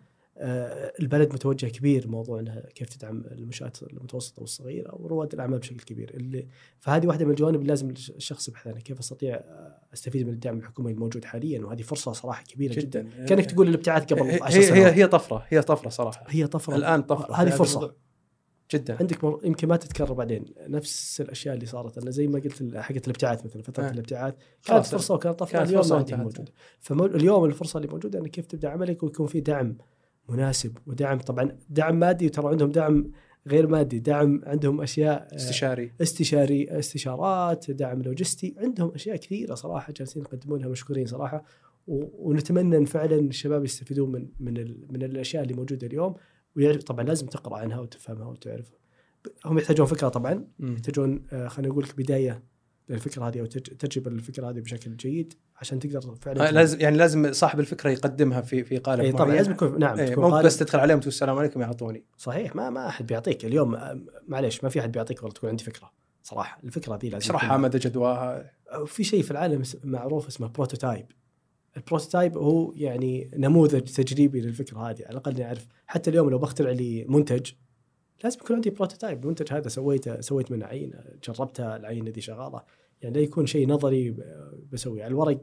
البلد متوجه كبير موضوع أنها كيف تدعم المنشآت المتوسطة والصغيرة ورواد الأعمال بشكل كبير. اللي فهذه واحدة من الجوانب اللي لازم الشخص يبحث عنها، كيف أستطيع أستفيد من الدعم الحكومي الموجود حاليا، وهذه فرصة صراحة كبيرة جدا, جداً. كانك تقول الابتعاث قبل عشر سنوات. هي هي طفرة هي طفرة صراحة هي طفرة الآن طفرة. هذه فرصة جدا عندك مر... يمكن ما تتكرر بعدين نفس الاشياء اللي صارت. انا زي ما قلت حقت الابتعاث مثلا فتره أه. الابتعاث كانت فرصه وكانت طفره، اليوم ما عندي موجوده. فاليوم الفرصه اللي موجوده انك كيف تبدا عملك ويكون في دعم مناسب ودعم طبعا دعم مادي، وترى عندهم دعم غير مادي، دعم عندهم اشياء استشاري استشاري استشارات، دعم لوجستي، عندهم اشياء كثيره صراحه جالسين يقدمونها مشكورين صراحه. و... ونتمنى ان فعلا الشباب يستفيدون من من ال... من الاشياء اللي موجوده اليوم، ويعرف طبعا لازم تقرا عنها وتفهمها وتعرفها. هم يحتاجون فكرة طبعا م. يحتاجون آه خلينا نقول لك بداية للفكرة هذه أو تجربة للفكرة هذه بشكل جيد عشان تقدر فعلا آه لازم يعني لازم صاحب الفكرة يقدمها في في قالب معين. طبعا لازم يكون نعم تكون مو بس تدخل عليهم تقول السلام عليكم يعطوني. صحيح ما ما أحد بيعطيك اليوم، معليش ما في أحد بيعطيك ولا تكون عندي فكرة صراحة. الفكرة دي لازم اشرحها مدى جدواها. في شيء في العالم معروف اسمه بروتوتايب. البروتوتايب هو يعني نموذج تجريبي للفكرة هذه، على الأقل نعرف. حتى اليوم لو بخترع لي منتج لازم يكون عندي بروتوتايب. المنتج هذا سويته سويت منه عينة، جربتها، العينة دي شغالة. يعني لا يكون شيء نظري بسوي على الورق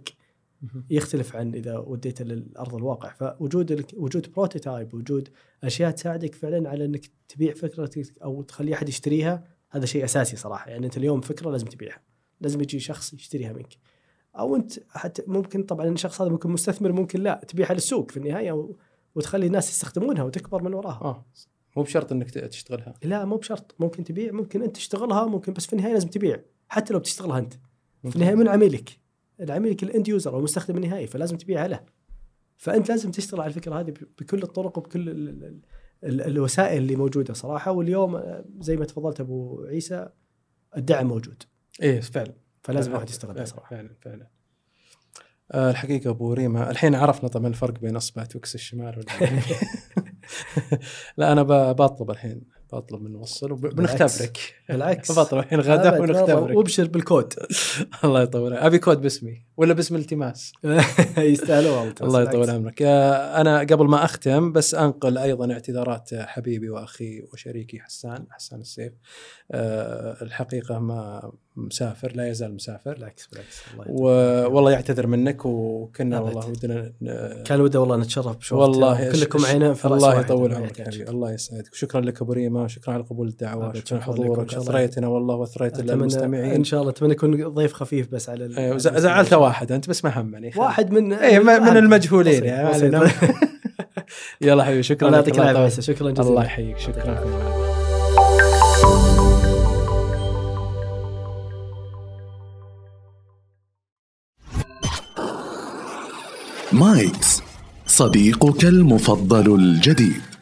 يختلف عن إذا وديته للأرض الواقع. فوجود وجود بروتوتايب، وجود أشياء تساعدك فعلا على أنك تبيع فكرتك أو تخلي أحد يشتريها، هذا شيء أساسي صراحة. يعني أنت اليوم فكرة لازم تبيعها، لازم يجي شخص يشتريها منك، أو أنت حتى ممكن طبعا الشخص هذا ممكن مستثمر، ممكن لا تبيعها للسوق في النهاية وتخلي الناس يستخدمونها وتكبر من وراها. آه. مو بشرط انك تشتغلها. لا مو بشرط، ممكن تبيع، ممكن انت تشتغلها، ممكن، بس في النهايه لازم تبيع. حتى لو بتشتغلها انت في النهايه من عميلك، العميلك الاند يوزر او المستخدم النهائي، فلازم تبيعها له. فانت لازم تشتغل على الفكره هذه بكل الطرق وبكل ال ال ال الوسائل اللي موجوده صراحه. واليوم زي ما تفضلت ابو عيسى الدعم موجود. ايه فعلا، فلازم الواحد يستغل صراحه. فعلا فعلا. أه الحقيقه ابو ريما الحين عرفنا طبعا الفرق بين اصبع توكس الشمال ولا لا. انا بطلب الحين بطلب من نوصل وبنختبرك. بالعكس بطلب الحين غدا ونختبرك وابشر بالكود. الله يطول. ابي كود باسمي ولا باسم التماس؟ يستاهلوا والله. الله يطول عمرك. انا قبل ما اختم بس انقل ايضا اعتذارات حبيبي واخي وشريكي حسان حسان السيف. أه الحقيقه ما مسافر، لا يزال مسافر. بالعكس بالعكس والله يعتذر منك، وكنا والله ودنا كان وده والله نتشرف بشوفك والله كلكم عينين في الله يطول عمرك حبيبي. الله يسعدك، شكرا لك ابو ريما، شكرا على قبول الدعوه، شكرا حضورك، اثريتنا والله واثريت المستمعين. ان شاء الله اتمنى يكون ضيف خفيف بس على أيوة زعلت واحد انت بس ما همني واحد من اي من المجهولين يعني. يلا حبيبي شكرا لك. يعطيك العافيه. شكرا جزيلا. الله يحييك. شكرا. مايكس صديقك المفضل الجديد.